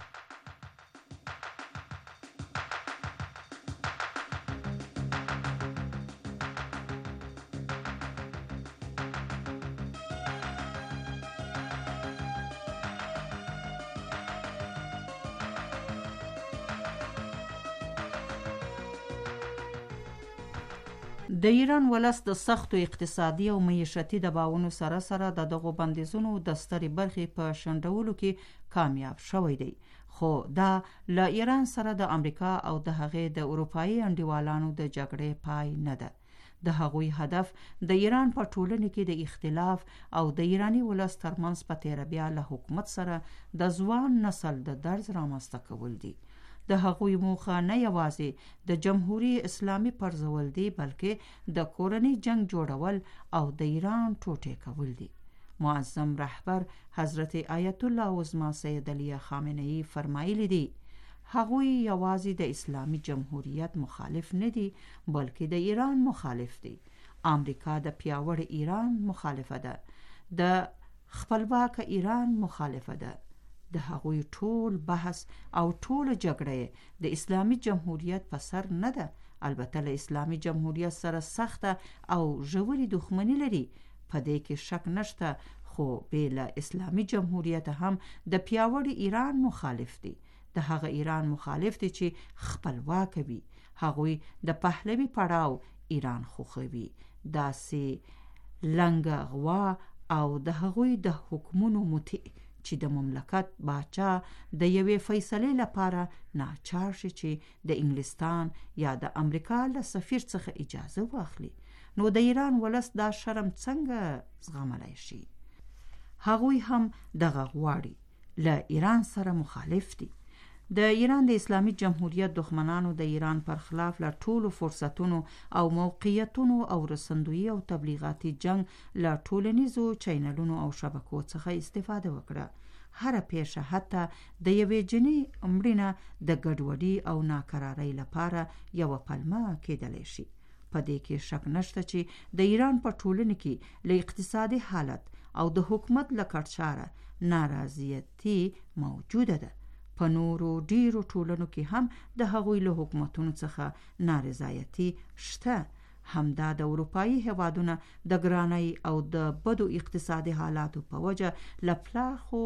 د ایران ولس د سختو اقتصادي او معیشتي دباوونو سره د دغو بندیزونو د سترې برخې په شنډولو کې کامیاب شوی دی. خو دا له ایران سره د امریکا او د هغې د اروپایي انډیوالانو د جګړې پای نه ده. د هغوی هدف د ایران په ټولنه کې د اختلاف او د ایرانی ولس ترمنځ په تیره بیا له حکومت سره د ځوان نسل د درز رامنځته کول دي. د هغوی موخه نه یوازې د جمهوریت اسلامي پرځول دي، بلکې د کورنۍ جنگ جوړول او د ایران ټوټې کول دي. معظم رهبر حضرت آیت الله عظما سید علی خامنه ای فرمایلی دي هغوی یوازې د اسلامی جمهوریت مخالف نه دي، بلکې د ایران مخالف دي. امریکا د پیاوړي ایران مخالفه ده، د خپلواک ایران مخالفه ده. د هغوی ټول بحث او ټول جګړه د اسلامی جمهوریت په سر نه ده. البته له اسلامی جمهوریت سره سخته او ژورې دښمني لري، په دې کې شک نشته، خو بې له اسلامی جمهوریت هم د پیاوړي ایران مخالف دي. د هغه ایران مخالف دي چې خپلواک وي. هغوی د پهلوي پړاو ایران خوښوي، داسې لنګه غوا او د هغوی د حکمونو مطیع چې د مملکت باچا د یوې فیصلې لپاره ناچار شي چې د انګلستان یا د امریکا له سفیر څخه اجازه واخلي. نو د ایران ولس دا شرم څنګه زغملی شي؟ هغوی هم دغه غواړي، له ایران سره مخالف دي. د ایران د اسلامی جمهوریت دښمنانو د ایران پر خلاف له ټولو فرصتونو او موقعیتونو او رسندویي او تبلیغاتي جنگ له ټولنیزو چینلونو او شبکو څخه استفاده وکړه. هر پیښه حتی د یوې جنې مړینه د ګډوډي او ناکرارۍ لپاره یوه پلمه کېدلی شي. په دې کې شک نشته چې د ایران په ټولنه کې له اقتصادي حالت او د حکومت له کړچاره نارضایتي موجوده ده. په نورو ډیرو ټولنو کې هم د هغوی له حکومتونو څخه نارضایتي شته. همدا د اروپایي هیوادونه د ګرانۍ او د بدو اقتصادي حالاتو په وجه له پراخو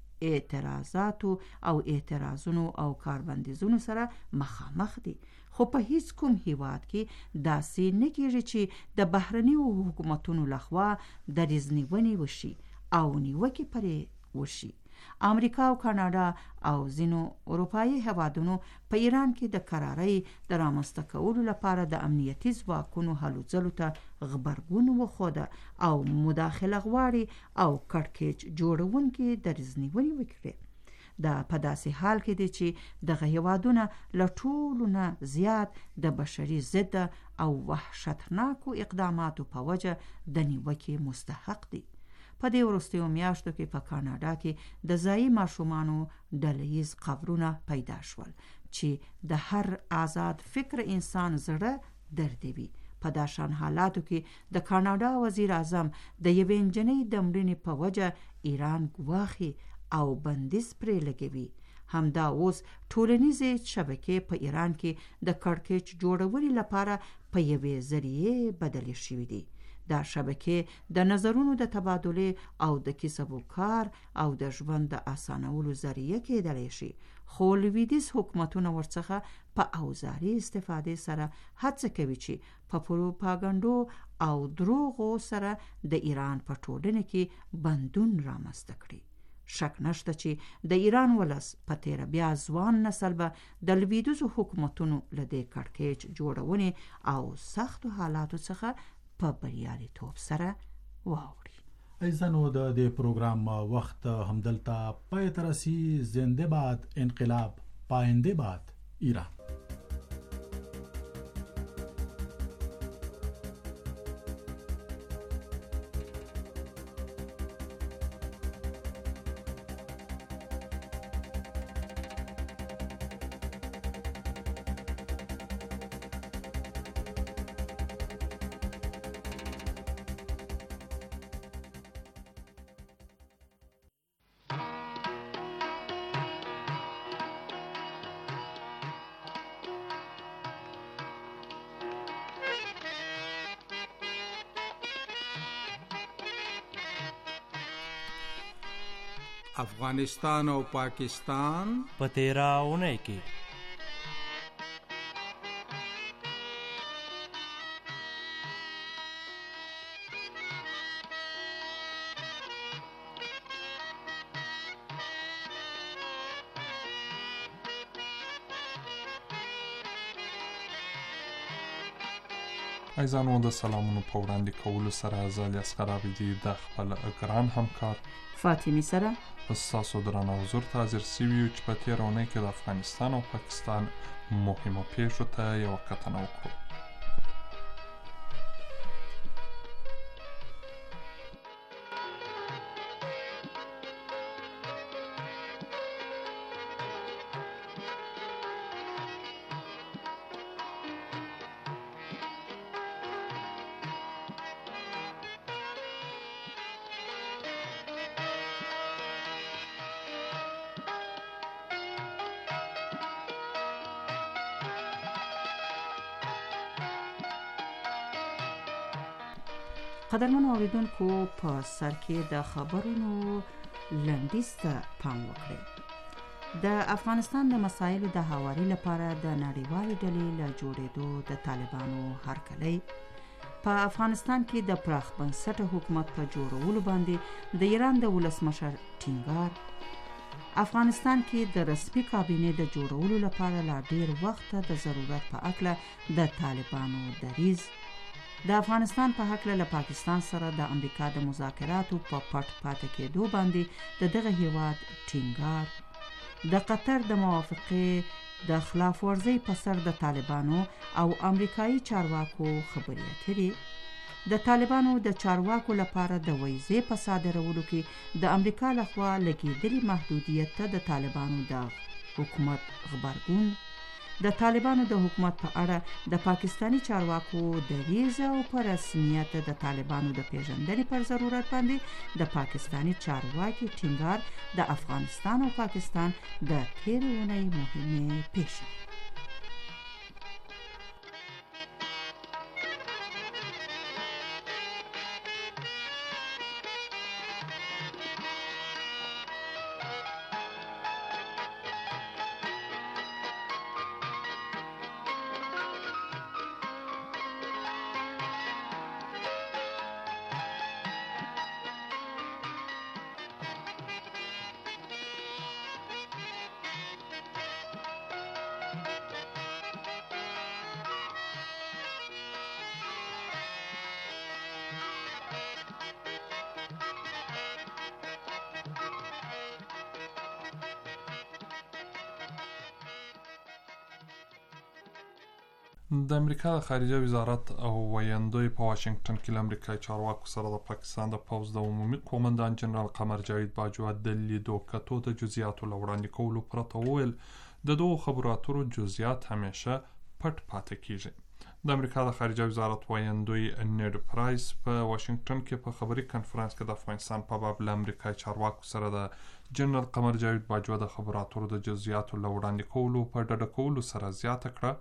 اعتراضاتو او اعتراضونو او کاربندیزونو سره مخامخ دي. خو په هیڅ کوم هیواد کې داسې نه کېږي چې د بهرنیو حکومتونو لخوا دریځ وشي او نیوکې پرې وشي. امریکا او کاناډا او ځینو اروپایي هیوادونو په ایران کې د قرارۍ د رامنځته کولو لپاره د امنیتي ځواکونو هلو ځلو ته غبرګون وښوده او مداخله غواړي او کړکېچ جوړونکي دریځ وکړي. دا په داسې حال کې دي چې دغه هیوادونه له ټولو نه زیات د بشري ضد او وحشتناکو اقداماتو په وجه د نیوکې مستحق دي. په دې وروستیو میاشتو کې په کاناډا کې د ځایي ماشومانو ډلهییز قبرونه پیدا شول چې د هر آزاد فکر انسان زړه دردوي. په دا شان حالاتو کې د کاناډا وزیر اعظم د یوې نجلۍ د مړینې په وجه ایران ګواښي او بندیز پرې لګوي. همدا اوس ټولنیزې شبکې په ایران کې د کړکېچ جوړولو لپاره په یوې ذریعې بدلې شوې دي. دا شبکې د نظرونو د تبادله او د کسب و کار او د ژوند د اسانولو ذریعہ کېدلی شي، خو لویدیځ حکومتونه ورڅخه په اوزاري استفاده سره هڅه کوي چې په پروپاګاندا او دروغو سره د ایران په ټولنه کې بندون رامنځته کړي. شک نشته چې د ایران ولس په تیره بیا ځوان نسل به د لویدیځو حکومتونو له دې کړکېچ جوړونې او سختو حالاتو څخه په بریالیتوب سره واوړي. ایزنو د دې پروګرام وخت همدلته پای ته رسي. زنده باد انقلاب، پاینده باد ایران. افغانستان او پاکستان په تیراونه کې عزیزانو د سلامونو په وړاندې کولو سره زه الیاصغر عابدي د خپل ګران همکار فاطمې سره ستاسو درنه حضور ته حاضر سوي یو چې په تېره اونۍ کې د افغانستان او پاکستان مهمو پیښو ته یوه کتنه وکړو. قدرمنو اوریدونکو په سر کې د خبرونو لنډیز ته پام وکړئ. د افغانستان د مسایلو د هواري لپاره د نړیوالې ډلې له جوړېدو د طالبانو هرکلی، په افغانستان کې د پراخ بنسټه حکومت په جوړولو باندې د ایران د ولسمشر ټینګار، افغانستان کې د رسمي کابینې د جوړولو لپاره لا ډیر وخت د ضرورت په اړه د طالبانو دریځ، د افغانستان په هکله له پاکستان سره د امریکا د مذاکراتو په پټ پاتې کېدو باندې د دغه هیواد ټینګار، د قطر د موافقې د خلاف ورزۍ په سر د طالبانو او امریکایي چارواکو خبرې اترې، د طالبانو د چارواکو لپاره د ویزې په صادرولو کې د امریکا لخوا لګېدلي محدودیت ته د طالبانو د حکومت غبرګون، د طالبانو د حکومت په اړه د پاکستانی چارواکو دریځ او په رسمیت د طالبانو د پیژندنې پر ضرورت باندې د پاکستانی چارواکي ټینګار د افغانستان او پاکستان د تېرې اونۍ مهمې پیښې. د امریکا د خارجه وزارت او ویاندوی په واشنگټن کې له امریکایي چارواکو سره د پاکستان د پوځ د عمومي قومندان جنرال قمر جاوید باجوا د لیدو کتو د جزئیاتو له وړاندې کولو پرته وویل د دغو خبرو اترو جزئیات همیشه پټ پاتې کیږي. د امریکا د خارجه وزارت ویاندوی نیډ پرایس په واشنگټن کې په خبري کنفرانس کې د افغانستان په باب له امریکایي چارواکو سره د جنرال قمر جاوید باجوا د خبرو اترو د جزئیاتو له وړاندې کولو په ډډه کولو سره زیاته کړه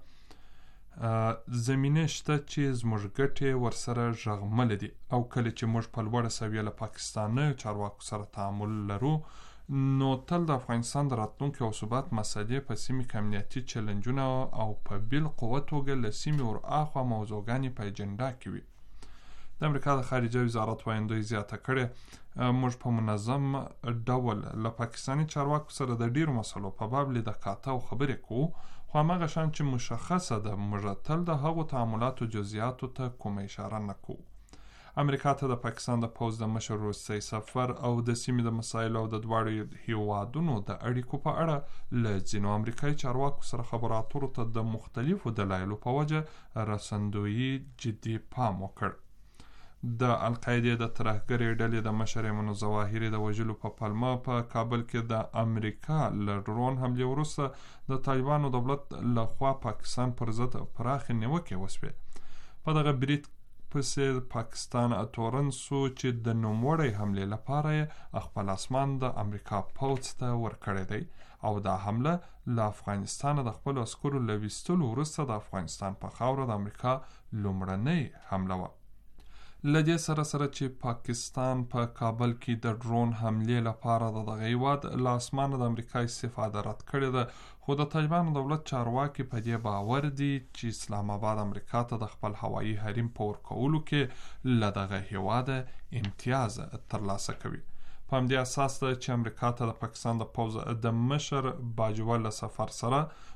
زمینه شته چې زموږ ګټې ورسره ژغملې دي او کله چې موږ په لوړه سویه له پاکستاني چارواکو سره تعامل لرو نو تل د افغانستان د راتلونکي او ثبات مسلې په سیمه کې امنیتي چیلنجونه او په بیل قوه توګه له سیمې ورهاخوا موضوعګانې په اجنډا کې وي. د امریکا د خارجه وزارت ویاندوی زیاته کړې موږ په منظم ډول له پاکستاني چارواکو سره د ډیرو مسلو په باب لیده کاته او خبرې کوو، خو هماغه شان چې مشخصه ده موږ تل د هغو تعاملاتو جزئیاتو ته کومه اشاره نه کوو. امریکا ته د پاکستان د پوځ د مشر وروستی سفر او د سیمې د مسایلو او د دواړو هیوادونو د اړیکو په اړه له ځینو امریکایي چارواکو سره خبرو اترو ته د مختلفو دلایلو په وجه رسندویي جدي پام وکړ. د القاعده د ترهګرې ډلې د مشر ایمن الظواهري د وژلو په پلمه په کابل کې د امریکا له ډرون حملې وروسته د طالبانو دولت له خوا پاکستان پر ضد پراخې نیوکې وسوې. په دغه برید پسې پاکستان تورن سو چې د نوموړی حملې لپاره خپل اسمان د امریکا پوځ ته ورکړی دی او دا حمله له افغانستان د خپل عسکرو له ویستلو وروسته د افغانستان په خاوره د امریکا لومړنۍ حمله وه. لدې سره چې پاکستان په کابل کې د ډرون حملې لپاره د دغه هیواد له اسمانه د امریکا استفاده رد کړې ده، خو د طالبانو دولت چارواکي په دې باور دي چې اسلام آباد امریکا ته د خپل هوایي حریم په ورکولو کې له دغه هیواد امتیاز ترلاسه کوي. په همدې اساس ده چې امریکا ته د پاکستان د پوځ د مشر باجوا له سفر سره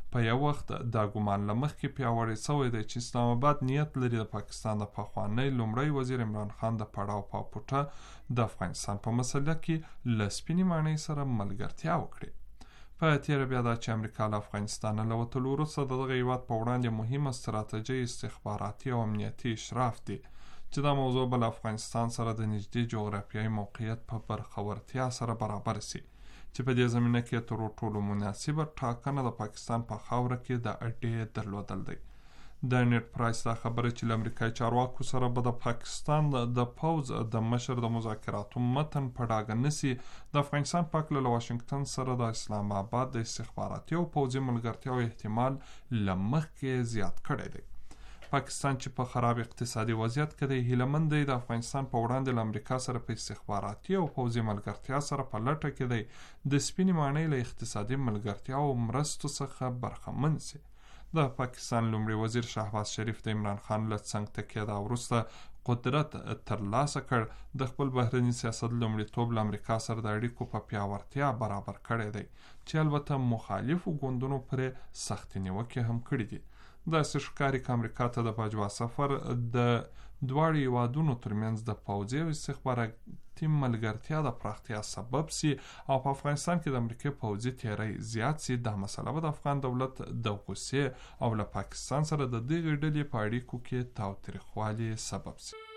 په یو وخت دا ګمان له مخکې پیاوړی سوی دی چې اسلام آباد نیت لري د پاکستان د پخوانی لومړی وزیر عمران خان د پړاو په پوټه د افغانستان په مسله کې له سپینې ماڼۍ سره ملګرتیا وکړي. په تیره بیا دا چې امریکا له افغانستان له وتلو وروسته د دغه هیواد په وړاندې مهمه ستراتیژي استخباراتي او امنیتي اشراف دی چې دا موضوع به له افغانستان سره د نږدې جغرافیایي موقعیت په برخورتیا سره برابر سي چې په دې زمینه کې تر ټولو مناسبه ټاکنه د پاکستان په خاوره کې د اډې درلودل دی. د نیټ پرایس دا خبره چې له امریکایي چارواکو سره به د پاکستان د پوځ د مشر د مذاکراتو متن په ډاګه نسي د افغانستان په هکله له واشنګټن سره د اسلام آباد د استخباراتي او پوځي ملګرتیاو احتمال له مخکې زیات کړی دی. پاکستان چې په خراب اقتصادي وضعیت کې دی هیلهمند دی د افغانستان په وړاندې له امریکا سره په استخباراتي او پوځي ملګرتیا سره په لټه کې دی د سپینې ماڼۍ له اقتصادي ملګرتیا او مرستو څخه برخمن سي. د پاکستان لومړي وزیر شهباز شریف د عمران خان له څنګ تکیه وروسته قدرت ترلاسه کړ د خپل بهرني سیاست لومړیتوب له امریکا سره د اړیکو په پیاوړتیا برابر کړی دی چې البته مخالفو ګوندونو پرې سختې نیوکې هم کړي دي. داسې ښکاري که امریکا ته د باجوا سفر د دواړو هیوادونو ترمنځ د پوځي او استخباراتي ملګرتیا د پراختیا سبب سي او په افغانستان کې د امریکا پوځي تیری زیات سي. دا مسله به د افغان دولت د غوسې او له پاکستان سره د دغې ډلې په اړیکو کې تاوتریخوالي سبب سي.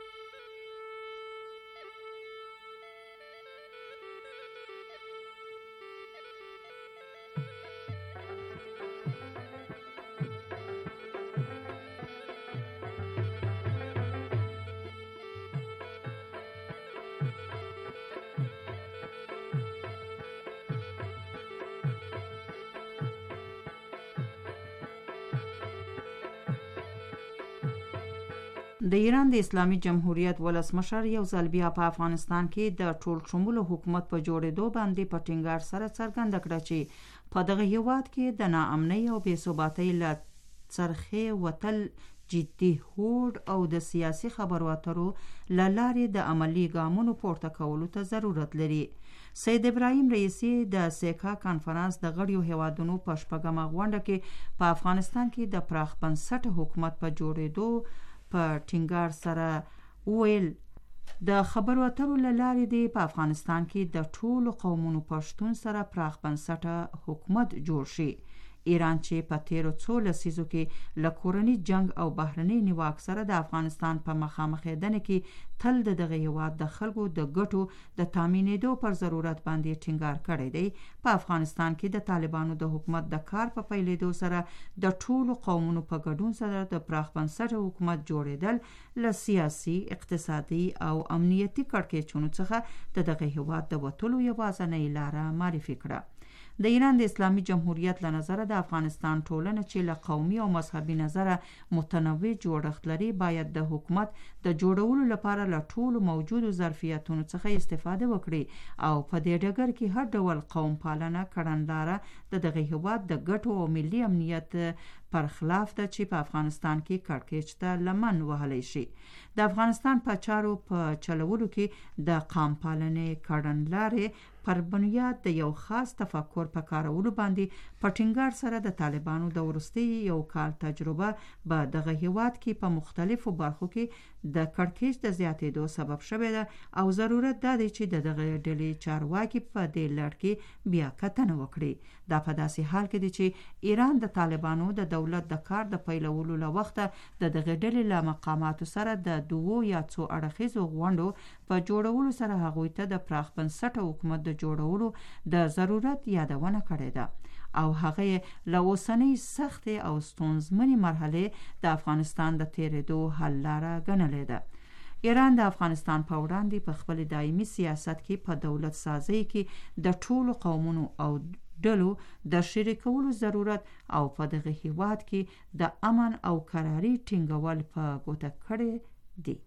د ایران د اسلامي جمهوریت ولسمشر یو ځل بیا په افغانستان کې د ټول شموله حکومت په جوړېدو باندې په ټینګار سره څرګنده کړه چې په دغه هیواد کې د ناامنۍ او بې ثباتۍ له څرخې وتل جدي هوډ او د سیاسي خبرو اترو له لارې د عملي ګامونو پورته کولو ته ضرورت لري. سید ابراهیم رئیسی د سیکا کانفرنس د غړیو هیوادونو په شپږمه غونډه کې په افغانستان کې د پراخ بنسټه حکومت په جوړېدو په ټینګار سره ویل د خبرو اترو له لارې دی په افغانستان کې د ټولو قومونو پښتون سره پراخ بنسټه حکومت جوړ شي. ایران چې په تیرو څو لسیزو کې له کورني جنگ او بهرني نیواک سره د افغانستان په مخامخېدنه کې تل دغه هیواد د خلکو د ګټو د تامینېدو پر ضرورت باندې ټینګار کړی دی. په افغانستان کې د طالبانو د حکومت د کار په پیلېدو سره د ټولو قومونو په ګډون سره د پراخ بنسټه حکومت جوړېدل له سیاسي، اقتصادي او امنیتي کړکېچونو څخه د دغه هیواد د وتلو یوازینۍ لاره معرفي کړه. د ایران د اسلامي جمهوریت له نظره د افغانستان ټولنه چې له قومي او مذهبي نظره متنوع جوړښت لري باید د حکومت د جوړولو لپاره له ټولو موجودو ظرفیتونو څخه استفاده وکړي او په دې ډګر کې هر ډول قوم پالنه کړنلاره د دغه هیواد د ګټو او ملي امنیت پر خلاف ده چې په افغانستان کې کړکېچ ته لمن وهلی شي. د افغانستان په چارو په چلولو کې د قام پالنې کړنلارې پر بنیاد د یو خاص تفکر په کارولو باندې په ټینګار سره د طالبانو د وروستي یو کال تجربه به دغه هیواد کې په مختلفو برخو کې د کړکېچ د زیاتېدو سبب شوی ده او ضرورت دا دی چې دغه ډلې چارواکي په دې لړ کې بیا کتنه وکړي. دا په داسې حال کې دی چې ایران د طالبانو د دولت د کار د پیلولو له وخته د دغه ډلې له مقاماتو سره د دوو یا څو اړخیزو غونډو په جوړولو سره هغوی ته د پراخ بنسټه حکومت د جوړولو د ضرورت یادونه کړې ده او هغه له اوسنۍ سختې او ستونزمنې مرحلې د افغانستان د تیرېدو حل لاره ګڼلې ده. ایران د افغانستان په وړاندې په خپل دایمي سیاست کې په دولت سازۍ کې د ټولو قومونو او ډلو د شریکولو ضرورت او په دغه هیواد کې د امن او قراري ټینګول په ګوته کړی دی.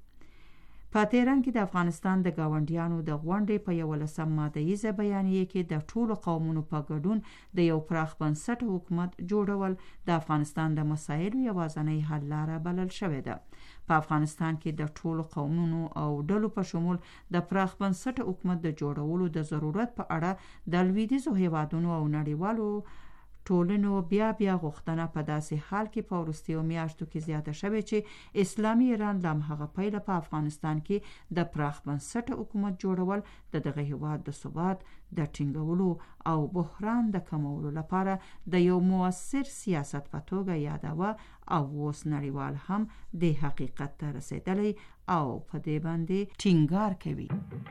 په تهران کې د افغانستان د ګاونډیانو د غونډې په 11 ماده‌یزه بیانیه کې د ټولو قومونو په ګډون د یو پراخ بنسټه حکومت جوړول د افغانستان د مسایلو یوازینۍ حل لاره بلل شوې ده. په افغانستان کې د ټولو قومونو او ډلو په شمول د پراخ بنسټه حکومت د جوړولو د ضرورت په اړه د لویدیځو هیوادونو او نړیوالو ټولنو بیا غوښتنه په داسې حال کې په وروستیو میاشتو کې زیاته شوې چې اسلامي ایران له همغه پیله په افغانستان کې د پراخ بنسټه حکومت جوړول د دغه هیواد د ثبات د ټینګولو او بحران د کمولو لپاره د یو مؤثر سیاست په توګه یادوه او اوس نړیوال هم د حقیقت ته رسیدلی او په دې باندې ټینګار کوي.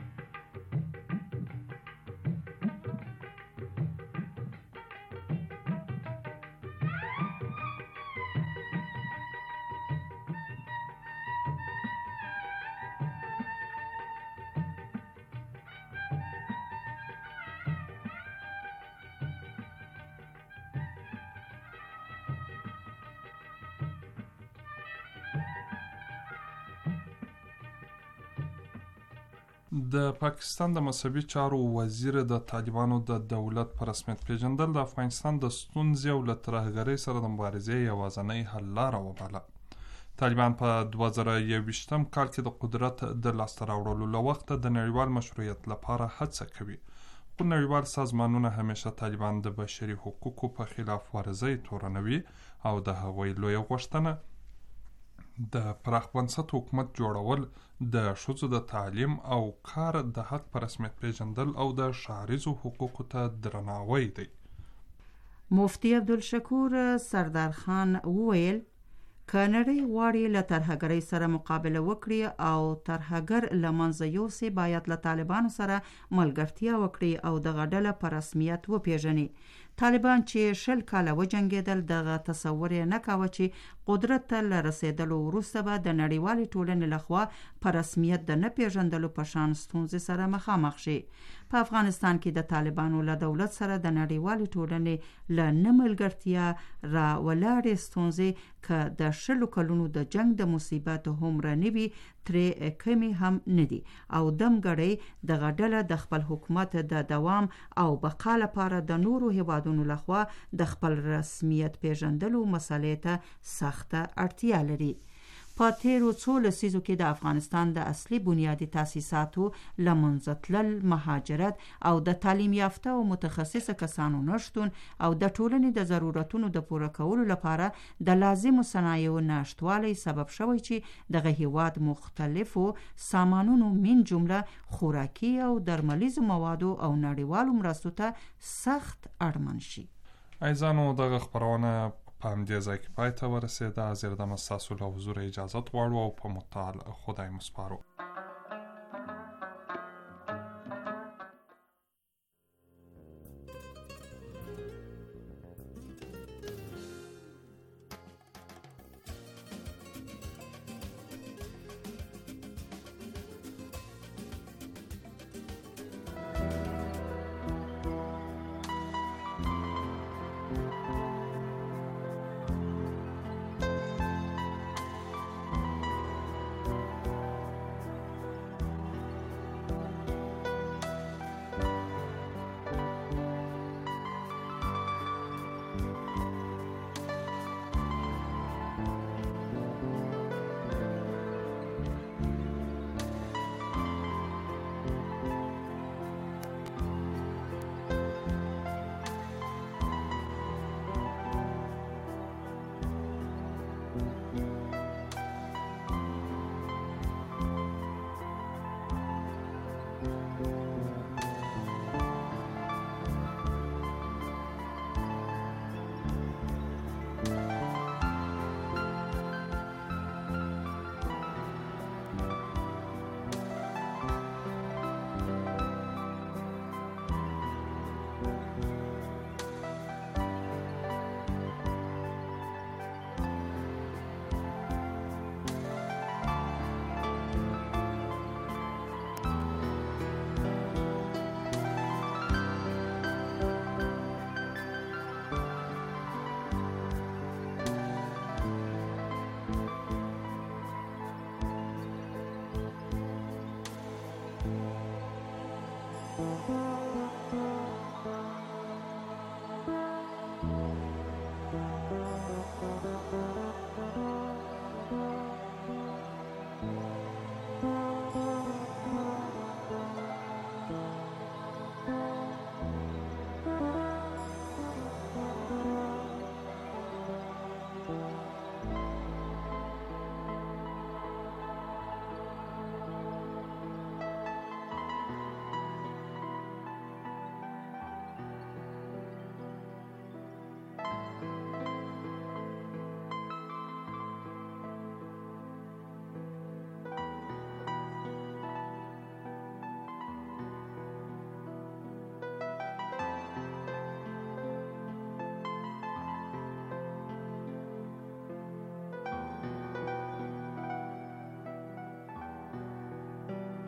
د پاکستان د مذهبي چارو وزیر د طالبانو د دولت په رسمیت پیژندل د افغانستان د ستونزې او له ترهګرۍ سره د مبارزې یوازینۍ حل لاره وباله. طالبان په 2021 کال کې د قدرت د لاسته راوړلو له وخته د نړیوال مشروعیت لپاره هڅه کوي، خو نړیوال سازمانونه همیشه طالبان د بشري حقوقو په خلاف ورزۍ تورنوي او د هغوی لویه غوښتنه د پراخ بنسټ حکومت جوړول، د ښځو د تعلیم او کار د حق په رسمیت پیژندل او د ښاریزو حقوقو ته درناوی دی. مفتی عبدالشکور سردارخان وویل که نړۍ غواړي له ترهګرۍ سره مقابله وکړي او ترهګر له منځه یوسي، باید له طالبانو سره ملګرتیا وکړي او دغه ډله په رسمیت وپیژني. طالبان چې 20 کاله وجنګېدل، دغه تصور یې نه کاوه چې قدرت ته له رسیدلو وروسته به د نړیوالې ټولنې لخوا په رسمیت د نه پیژندلو په شان ستونزې سره مخامخ شي. په افغانستان کې د طالبانو له دولت سره د نړیوالې ټولنې له نه ملګرتیا را ولاړې ستونزې که د 20 کلونو د جنگ د مصیبت هومره نه وي، ترې کمی هم نه دي او دمګړی دغه ډله د خپل حکومت د دوام او بقا لپاره د نورو هیوادونو لخوا د خپل رسمیت پیژندلو مسلې ته سخته اړتیا لري. په تیرو څو لسیزو کې د افغانستان د اصلي بنیادي تاسیساتو له منځه تلل، مهاجرت او د تعلیم یافته او متخصصه کسانو نشتون او د ټولنې د ضرورتونو د پوره کولو لپاره د لازمو صنایعو نشتوالی سبب شوی چې دغه هیواد مختلفو سامانونو من جمله خوراکي او درملیزو موادو او نړیوالو مرستو ته سخت اړمن شي. ایزانو دغه خبرونه په همدې ځای کې پای ته ورسېده. زیردمه ستاسو له حضوره اجازت غواړو او په متعال خدای مو سپارو.